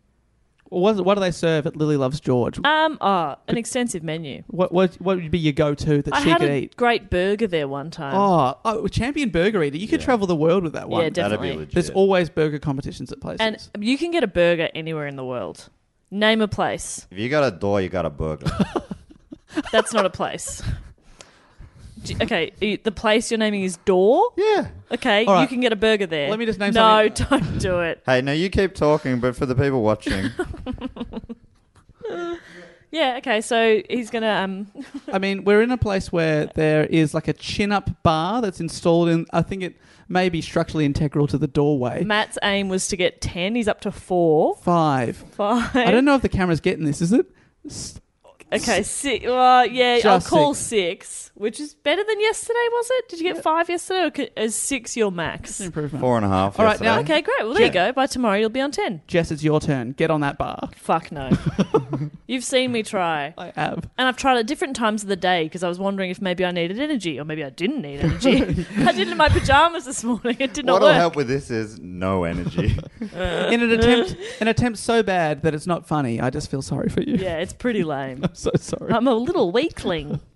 Or what, what do they serve at Lily Loves George? um oh, an extensive menu. What what what would be your go-to that I she had could a eat? great burger there one time. Oh, oh, champion burger eater. You could Yeah. travel the world with that one. Yeah, That'd definitely. be legit. There's always burger competitions at places. And you can get a burger anywhere in the world. Name a place. If you got a door, you got a burger. That's not a place. Do- Okay, y- the place you're naming is Door. Yeah. Okay, All right. you can get a burger there. Let me just name No, something- don't do it. Hey, no, you keep talking, but for the people watching, Yeah, okay, so he's gonna um I mean, we're in a place where there is like a chin-up bar that's installed in. I think it may be structurally integral to the doorway. Matt's aim was to get ten, he's up to four. Five. Five. I don't know if the camera's getting this. Is it? S- Okay, six. Well, yeah, I'll Just call six. six, which is better than yesterday, was it? Did you get five yesterday, or c- is six your max? Improvement. four and a half. All right, now- yesterday. Okay, great. Well, there you go. By tomorrow, you'll be on ten. Jess, it's your turn. Get on that bar. Fuck no. You've seen me try. I have. And I've tried at different times of the day because I was wondering if maybe I needed energy or maybe I didn't need energy. I did it in my pajamas this morning. It did not What'll work. help with this is no energy. In an attempt, an attempt so bad that it's not funny. I just feel sorry for you. Yeah, it's pretty lame. I'm so sorry. I'm a little weakling.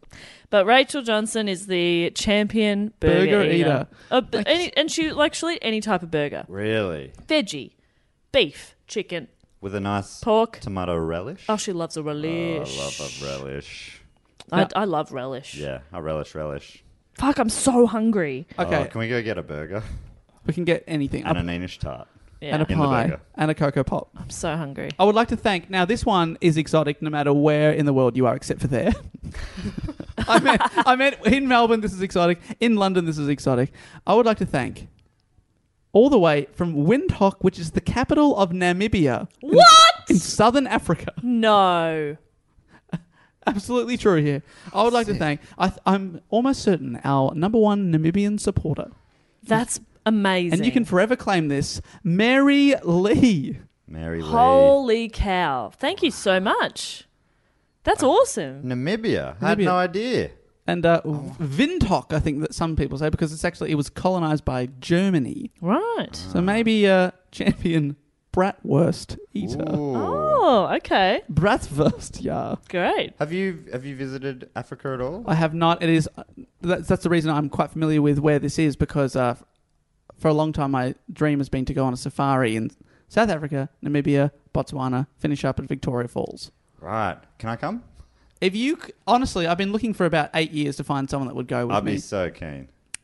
But Rachel Johnson is the champion burger, Burger eater. eater. Uh, b- any, and she like she'll eat any type of burger. Really? Veggie, beef, chicken, With a nice pork. tomato relish? Oh, she loves a relish. Oh, I love a relish. I, I love relish. Yeah, I relish relish. Fuck, I'm so hungry. Okay. Oh, can we go get a burger? We can get anything. And A- an Enish tart. Yeah. and a In the pie. burger. And a Cocoa Pop. I'm so hungry. I would like to thank... Now, this one is exotic no matter where in the world you are, except for there. I, meant, I meant in Melbourne, this is exotic. In London, this is exotic. I would like to thank all the way from Windhoek, which is the capital of Namibia. in- What? In southern Africa. No. Absolutely true here. I would like to thank... I th- I'm almost certain our number one Namibian supporter. That's amazing. And you can forever claim this. Mary Lee. Mary Lee. Holy cow. Thank you so much. That's awesome. Namibia. I had Namibia. no idea. And uh, Windhoek, I think that some people say, because it's actually... It was colonized by Germany. Right. So maybe uh, champion bratwurst eater. Ooh. Oh, okay. Bratwurst, yeah. Great. Have you have you visited Africa at all? I have not. It is... Uh, that's, that's the reason I'm quite familiar with where this is, because uh, for a long time my dream has been to go on a safari in South Africa, Namibia, Botswana, finish up at Victoria Falls. Right. Can I come? If you... c- Honestly, I've been looking for about eight years to find someone that would go with I'd me. be so keen.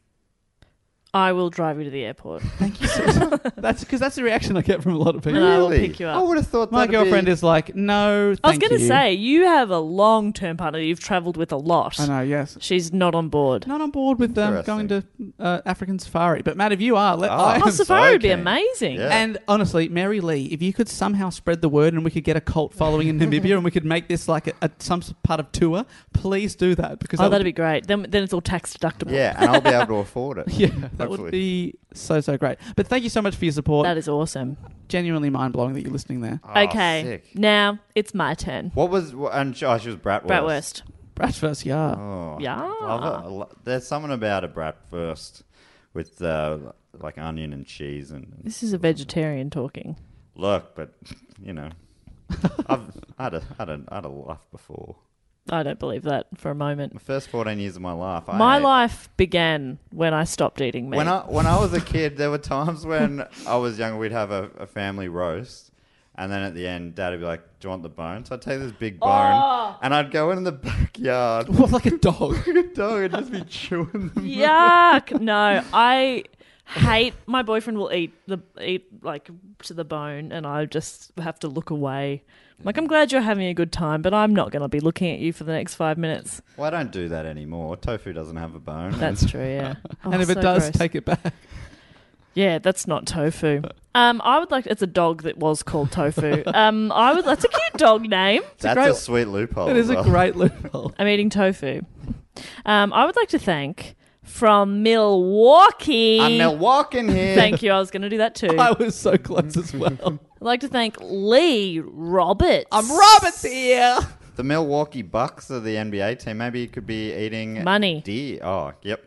I will drive you to the airport. Thank you. That's because that's the reaction I get from a lot of people. And I will pick you up. I would have thought My that'd girlfriend be... is like, no, thank I was going to you. say, you have a long-term partner you've travelled with a lot. I know, yes. She's not on board. Not on board with um, going to uh, African safari. But Matt, if you are, let, Oh, I Oh, am safari would be keen. amazing. Yeah. And honestly, Mary Lee, if you could somehow spread the word and we could get a cult following in Namibia and we could make this like a, a, some part of tour, please do that. Because Oh, that that'd would, be great. Then, then it's all tax deductible. Yeah, and I'll be able to afford it. yeah, that Hopefully. would be so, so great. But thank you so much for your support. That is awesome. Genuinely mind-blowing that you're listening there. Oh, okay, sick. now it's my turn. What was... wh- And oh, she was bratwurst. Bratwurst. Bratwurst, yeah. Oh, Yeah. love it. I lo- There's something about a bratwurst with uh, like onion and cheese and... This is a vegetarian talking. Look, but, you know, I've had a, had a, had a life before. I don't believe that for a moment. The first fourteen years of my life, I My ate- life began when I stopped eating meat. When I when I was a kid, there were times when I was younger, we'd have a, a family roast, and then at the end, Dad would be like, "Do you want the bone?" So I'd take this big bone, Oh. and I'd go in the backyard What, like a dog? like a dog and just be chewing them. Yuck! No, I hate. My boyfriend will eat the eat like to the bone, and I just have to look away. Like, I'm glad you're having a good time, but I'm not going to be looking at you for the next five minutes. Well, I don't do that anymore. Tofu doesn't have a bone. That's true. Yeah. Oh, and if it so does, gross. take it back. Yeah, that's not tofu. Um, I would like. It's a dog that was called Tofu. Um, I would. That's a cute dog name. That's great- a sweet loophole. It is as a well. great loophole. I'm eating tofu. Um, I would like to thank from Milwaukee. I'm Milwaukee here. Thank you. I was going to do that too. I I'd was so close as well. like to thank Lee Roberts. I'm Roberts here. The Milwaukee Bucks are the N B A team. Maybe you could be eating Money. deer. Oh, yep.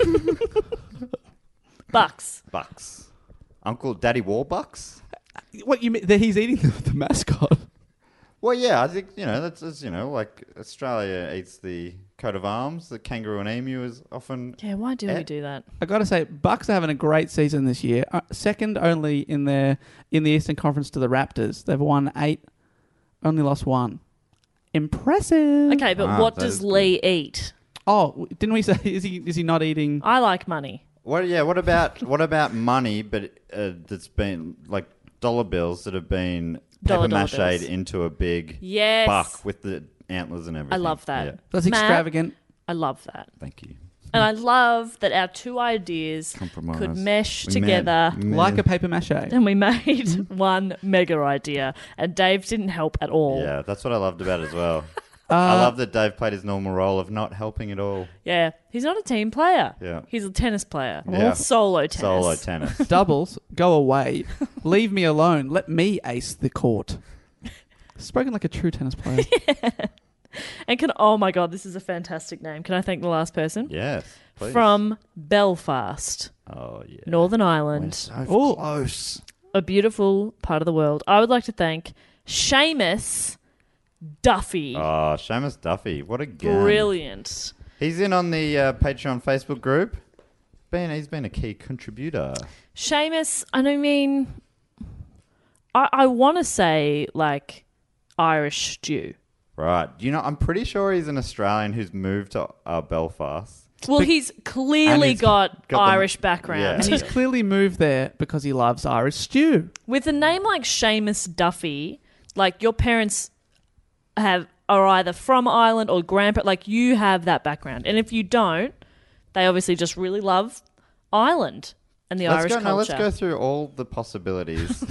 Bucks. Bucks. Uncle Daddy Warbucks. What you mean that he's eating the, the mascot? Well, yeah, I think, you know, that's, that's, you know, like Australia eats the coat of arms. The kangaroo and emu is often... Yeah, why do Eh? we do that? I got to say, Bucks are having a great season this year. Uh, second only in their in the Eastern Conference to the Raptors. They've won eight, only lost one. Impressive. Okay, but Ah, what that does is Lee eat? Oh, didn't we say is he is he not eating? I like money. What, yeah, what about what about money, but uh, that's been, like, dollar bills that have been Dollar, paper dollar mache'd bills. into a big Yes. buck with the antlers and everything. I love that. Yeah. That's Matt, extravagant. I love that. Thank you. And I love that our two ideas Compromise. could mesh We together. made- Like a paper mache. And we made one mega idea. And Dave didn't help at all. Yeah, that's what I loved about it as well. Uh, I love that Dave played his normal role of not helping at all. Yeah. He's not a team player. Yeah. He's a tennis player. Yeah. Solo tennis. Solo tennis. Doubles, go away. Leave me alone. Let me ace the court. Spoken like a true tennis player. And can, oh my God, this is a fantastic name. Can I thank the last person? Yes, please. From Belfast, Oh, yeah. Northern We're Ireland. so Oh. close. A beautiful part of the world. I would like to thank Seamus Duffy. Oh, Seamus Duffy. What a gun. Brilliant. He's in on the uh, Patreon Facebook group. Been, he's been a key contributor. Seamus, and I mean, I, I want to say, like, Irish stew. Right. You know, I'm pretty sure he's an Australian who's moved to uh, Belfast. Well, But- he's clearly he's got, got the- Irish background. Yeah. And he's clearly moved there because he loves Irish stew. With a name like Seamus Duffy, like, your parents have are either from Ireland or grandpa. Like, you have that background. And if you don't, they obviously just really love Ireland and the let's Irish go, culture. No, let's go through all the possibilities.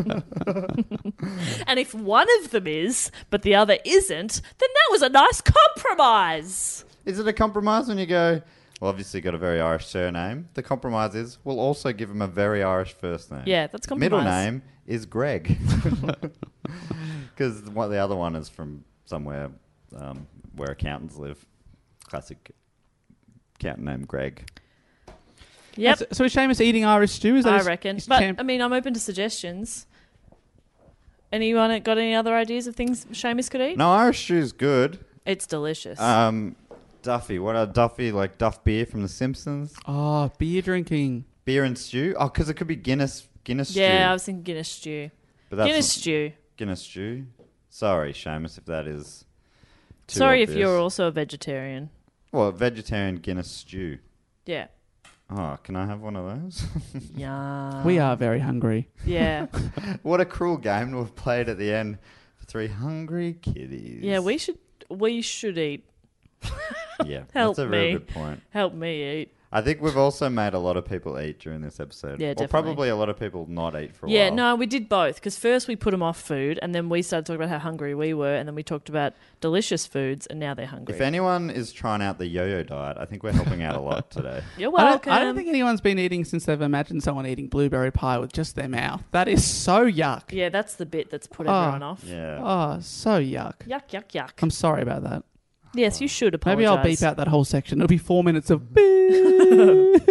And if one of them is, but the other isn't, then that was a nice compromise. Is it a compromise when you go, well, obviously got a very Irish surname. The compromise is we'll also give him a very Irish first name. Yeah, that's compromise. Middle name is Greg. Because what the other one is from somewhere um, where accountants live. Classic accountant name Greg. Yep, So, so is Seamus eating Irish stew? Is that I his- reckon. his But, champ- I mean, I'm open to suggestions. Anyone got any other ideas of things Seamus could eat? No, Irish stew's good. It's delicious. Um, Duffy. What are Duffy? Like Duff beer from The Simpsons? oh, beer drinking. Beer and stew? Oh, because it could be Guinness Guinness stew. yeah, I was thinking Guinness stew. But that's Guinness not- stew. Guinness stew. Sorry, Seamus, if that is too Sorry if obvious. you're also a vegetarian. Well, vegetarian Guinness stew. Yeah. Oh, can I have one of those? Yeah. We are very hungry. Yeah. What a cruel game to have played at the end for three hungry kitties. Yeah, we should we should eat. Yeah, Help that's a very me. good point. Help me eat. I think we've also made a lot of people eat during this episode. Yeah, Or definitely. probably a lot of people not eat for a Yeah, while. no, we did both. Because first we put them off food, and then we started talking about how hungry we were, and then we talked about delicious foods, and now they're hungry. If anyone is trying out the yo-yo diet, I think we're helping out a lot today. You're I welcome. don't, I don't think anyone's been eating since they've imagined someone eating blueberry pie with just their mouth. That is so yuck. Yeah, that's the bit that's put Oh. everyone off. Yeah. Oh, so yuck. Yuck, yuck, yuck. I'm sorry about that. Yes, you should apologise. Maybe I'll beep out that whole section. It'll be four minutes of beep.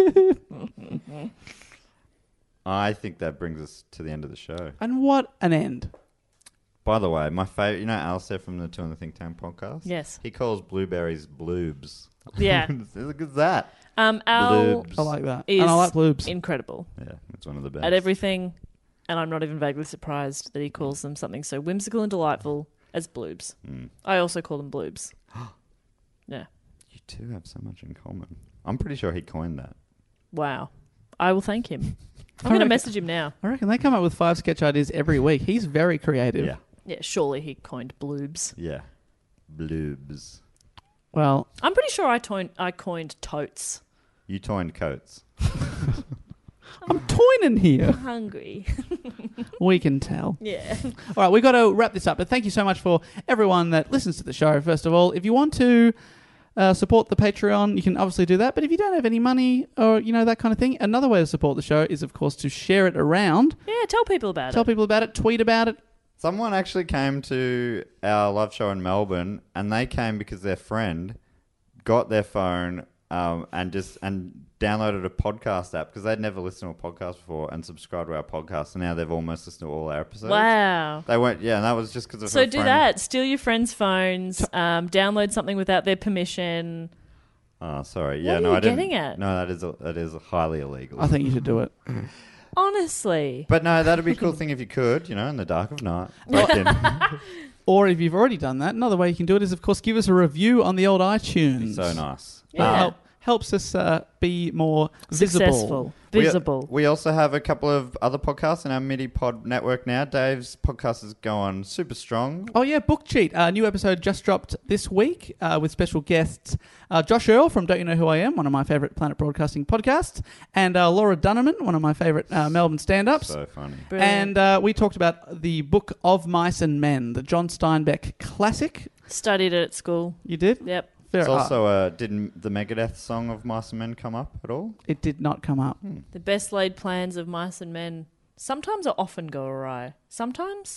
I think that brings us to the end of the show. And what an end. By the way, my favourite, you know Alistair from the Two in the Think Tank podcast? Yes. He calls blueberries bloobs. Yeah. How good is that? Um, Al Bloobs. I like that. is And I like bloobs. incredible Yeah, it's one of the best. at everything, and I'm not even vaguely surprised that he calls them something so whimsical and delightful as bloobs. Mm. I also call them bloobs. Yeah. You two have so much in common. I'm pretty sure he coined that. Wow. I will thank him. I'm I going to reckon- message him now. I reckon they come up with five sketch ideas every week. He's very creative. Yeah. Yeah, surely he coined bloobs. Yeah. Bloobs. Well, I'm pretty sure I, toined, I coined totes. You coined coats. I'm toying here. Hungry. We can tell. Yeah. All right, we've got to wrap this up. But thank you so much for everyone that listens to the show, first of all. If you want to uh, support the Patreon, you can obviously do that. But if you don't have any money or, you know, that kind of thing, another way to support the show is, of course, to share it around. Yeah, tell people about Tell it. people about it. Tweet about it. Someone actually came to our live show in Melbourne, and they came because their friend got their phone um, and just and downloaded a podcast app because they'd never listened to a podcast before and subscribed to our podcast, and now they've almost listened to all our episodes. Wow. They went, yeah, and that was just because of So her do friend. that. Steal your friends' phones. Um, download something without their permission. Oh, sorry. Yeah, What are no, you I didn't. getting at? No, that is that is highly illegal. I think you should do it. Honestly. But no, that'd be a cool thing if you could, you know, in the dark of night. Lock in. Or if you've already done that, another way you can do it is, of course, give us a review on the old iTunes. So nice. That Yeah. help, helps us uh, be more visible. Successful. Visible. We, we also have a couple of other podcasts in our MIDI pod network now. Dave's podcast is going super strong. Oh, yeah, Book Cheat. A new episode just dropped this week uh, with special guests uh, Josh Earl from Don't You Know Who I Am, one of my favourite Planet Broadcasting podcasts, and uh, Laura Dunneman, one of my favourite uh, Melbourne stand-ups. So funny. Brilliant. And uh, we talked about the Book of Mice and Men, the John Steinbeck classic. Studied it at school. You did? Yep. Fair. It's uh, also, uh, did the Megadeth song of Mice and Men come up at all? it did not come up. The best laid plans of mice and men sometimes or often go awry. Sometimes?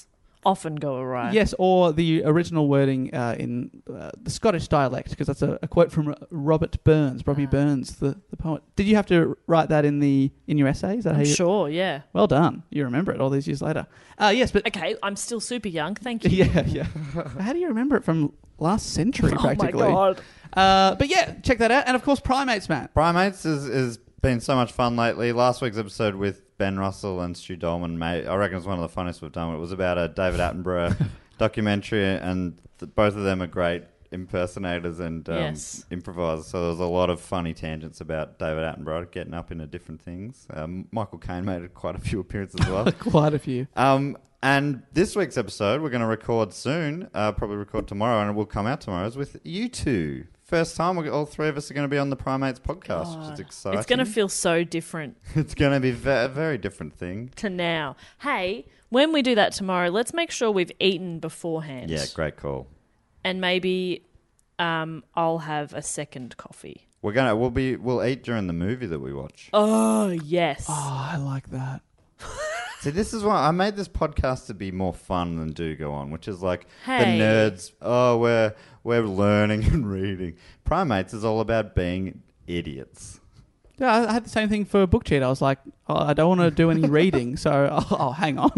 often go awry. Yes, or the original wording uh, in uh, the Scottish dialect, because that's a, a quote from Robert Burns, Robbie Ah. Burns, the, the poet. Did you have to write that in the in your essay? Is that how I'm you... sure, yeah. Well done. You remember it all these years later. Uh, yes, but... Okay, I'm still super young. Thank you. Yeah, yeah. How do you remember it from last century, practically? Oh, my God. Uh, but yeah, check that out. And, of course, Primates, Matt. Primates has, has been so much fun lately. Last week's episode with Ben Russell and Stu Dolman, mate, I reckon it's one of the funnest we've done. It was about a David Attenborough documentary, and th- both of them are great impersonators and um, Yes. improvisers. So there was a lot of funny tangents about David Attenborough getting up into different things. Um, Michael Caine made quite a few appearances as well. Quite a few. Um, and this week's episode, we're going to record soon, uh, probably record tomorrow, and it will come out tomorrow, is with you two. First time, we're, all three of us are going to be on the Primates podcast, which is exciting. It's going to feel so different It's going to be ve- a very different thing. to now. Hey, when we do that tomorrow, let's make sure we've eaten beforehand. Yeah, great call. And maybe um, I'll have a second coffee. We're gonna we'll be we'll eat during the movie that we watch. Oh, yes. Oh, I like that. See, this is why I made this podcast to be more fun than Do Go On, which is like Hey. the nerds. Oh, we're we're learning and reading. Primates is all about being idiots. Yeah, I I had the same thing for Book Cheat. I was like, oh, I don't want to do any reading, so oh, oh, hang on.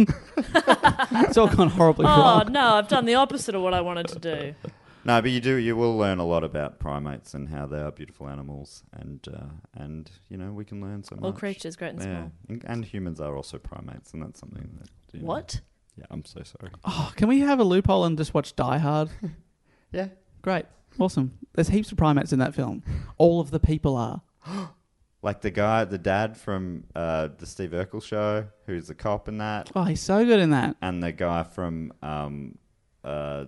It's all gone horribly Oh, wrong. no, I've done the opposite of what I wanted to do. No, but you do. You will learn a lot about primates and how they are beautiful animals, and uh, and you know we can learn so much. All creatures, great and yeah, small. and, and humans are also primates, and that's something that. You know- What? Yeah, I'm so sorry. Oh, can we have a loophole and just watch Die Hard? Yeah, Great. Awesome. There's heaps of primates in that film. All of the people are. like the guy, the dad from uh, the Steve Urkel show, who's the cop in that, Oh, he's so good in that. and the guy from um, uh,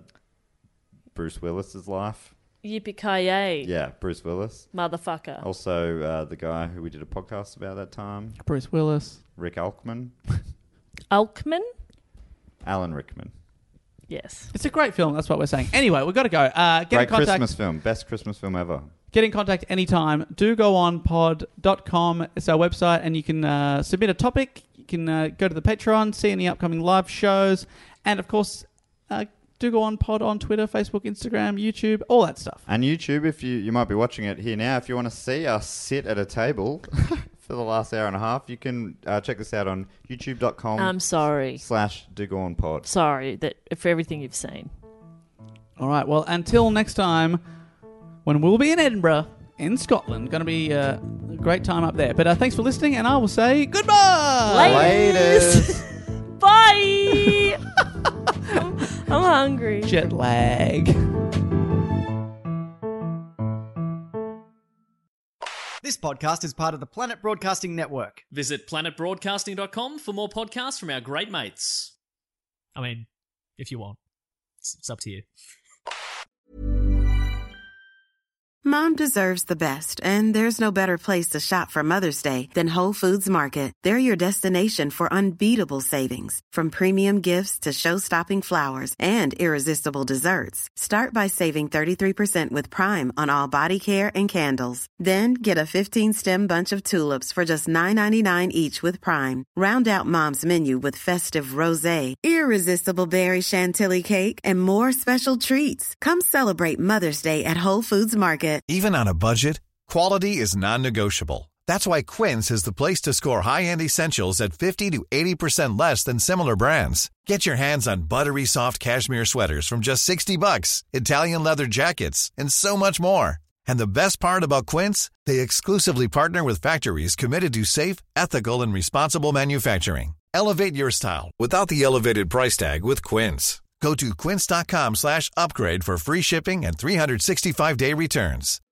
Bruce Willis's life. Yippee-ki-yay. Yeah, Bruce Willis. Motherfucker. Also, uh, the guy who we did a podcast about that time, Bruce Willis. Rick Alkman, Alkman? Alan Rickman. Yes. It's a great film. That's what we're saying. Anyway, we've got to go. Uh, get Great in contact. Christmas film, best Christmas film ever. Get in contact anytime. do go on pod dot com. It's our website, and you can uh, submit a topic. You can uh, go to the Patreon, see any upcoming live shows, and of course, uh, Do Go On Pod on Twitter, Facebook, Instagram, YouTube, all that stuff. And YouTube, if you you might be watching it here now, if you want to see us sit at a table for the last hour and a half, you can uh, check this out on youtube dot com. I'm sorry. Slash Do Go On Pod. Sorry that for everything you've seen. All right. Well, until next time, when we'll be in Edinburgh, in Scotland, going to be uh, a great time up there. But uh, thanks for listening, and I will say goodbye. Laters. Bye. I'm, I'm hungry. Jet lag. This podcast is part of the Planet Broadcasting Network. Visit planet broadcasting dot com for more podcasts from our great mates. I mean, if you want. It's, it's up to you. Mom deserves the best, and there's no better place to shop for Mother's Day than Whole Foods Market. They're your destination for unbeatable savings, from premium gifts to show-stopping flowers and irresistible desserts. Start by saving thirty-three percent with Prime on all body care and candles. Then get a fifteen-stem bunch of tulips for just nine ninety-nine each with Prime. Round out Mom's menu with festive rosé, irresistible berry chantilly cake, and more special treats. Come celebrate Mother's Day at Whole Foods Market. Even on a budget, quality is non-negotiable. That's why Quince is the place to score high-end essentials at fifty to eighty percent less than similar brands. Get your hands on buttery soft cashmere sweaters from just sixty bucks, Italian leather jackets, and so much more. And the best part about Quince, they exclusively partner with factories committed to safe, ethical, and responsible manufacturing. Elevate your style without the elevated price tag with Quince. Go to quince dot com slash upgrade for free shipping and three sixty-five day returns.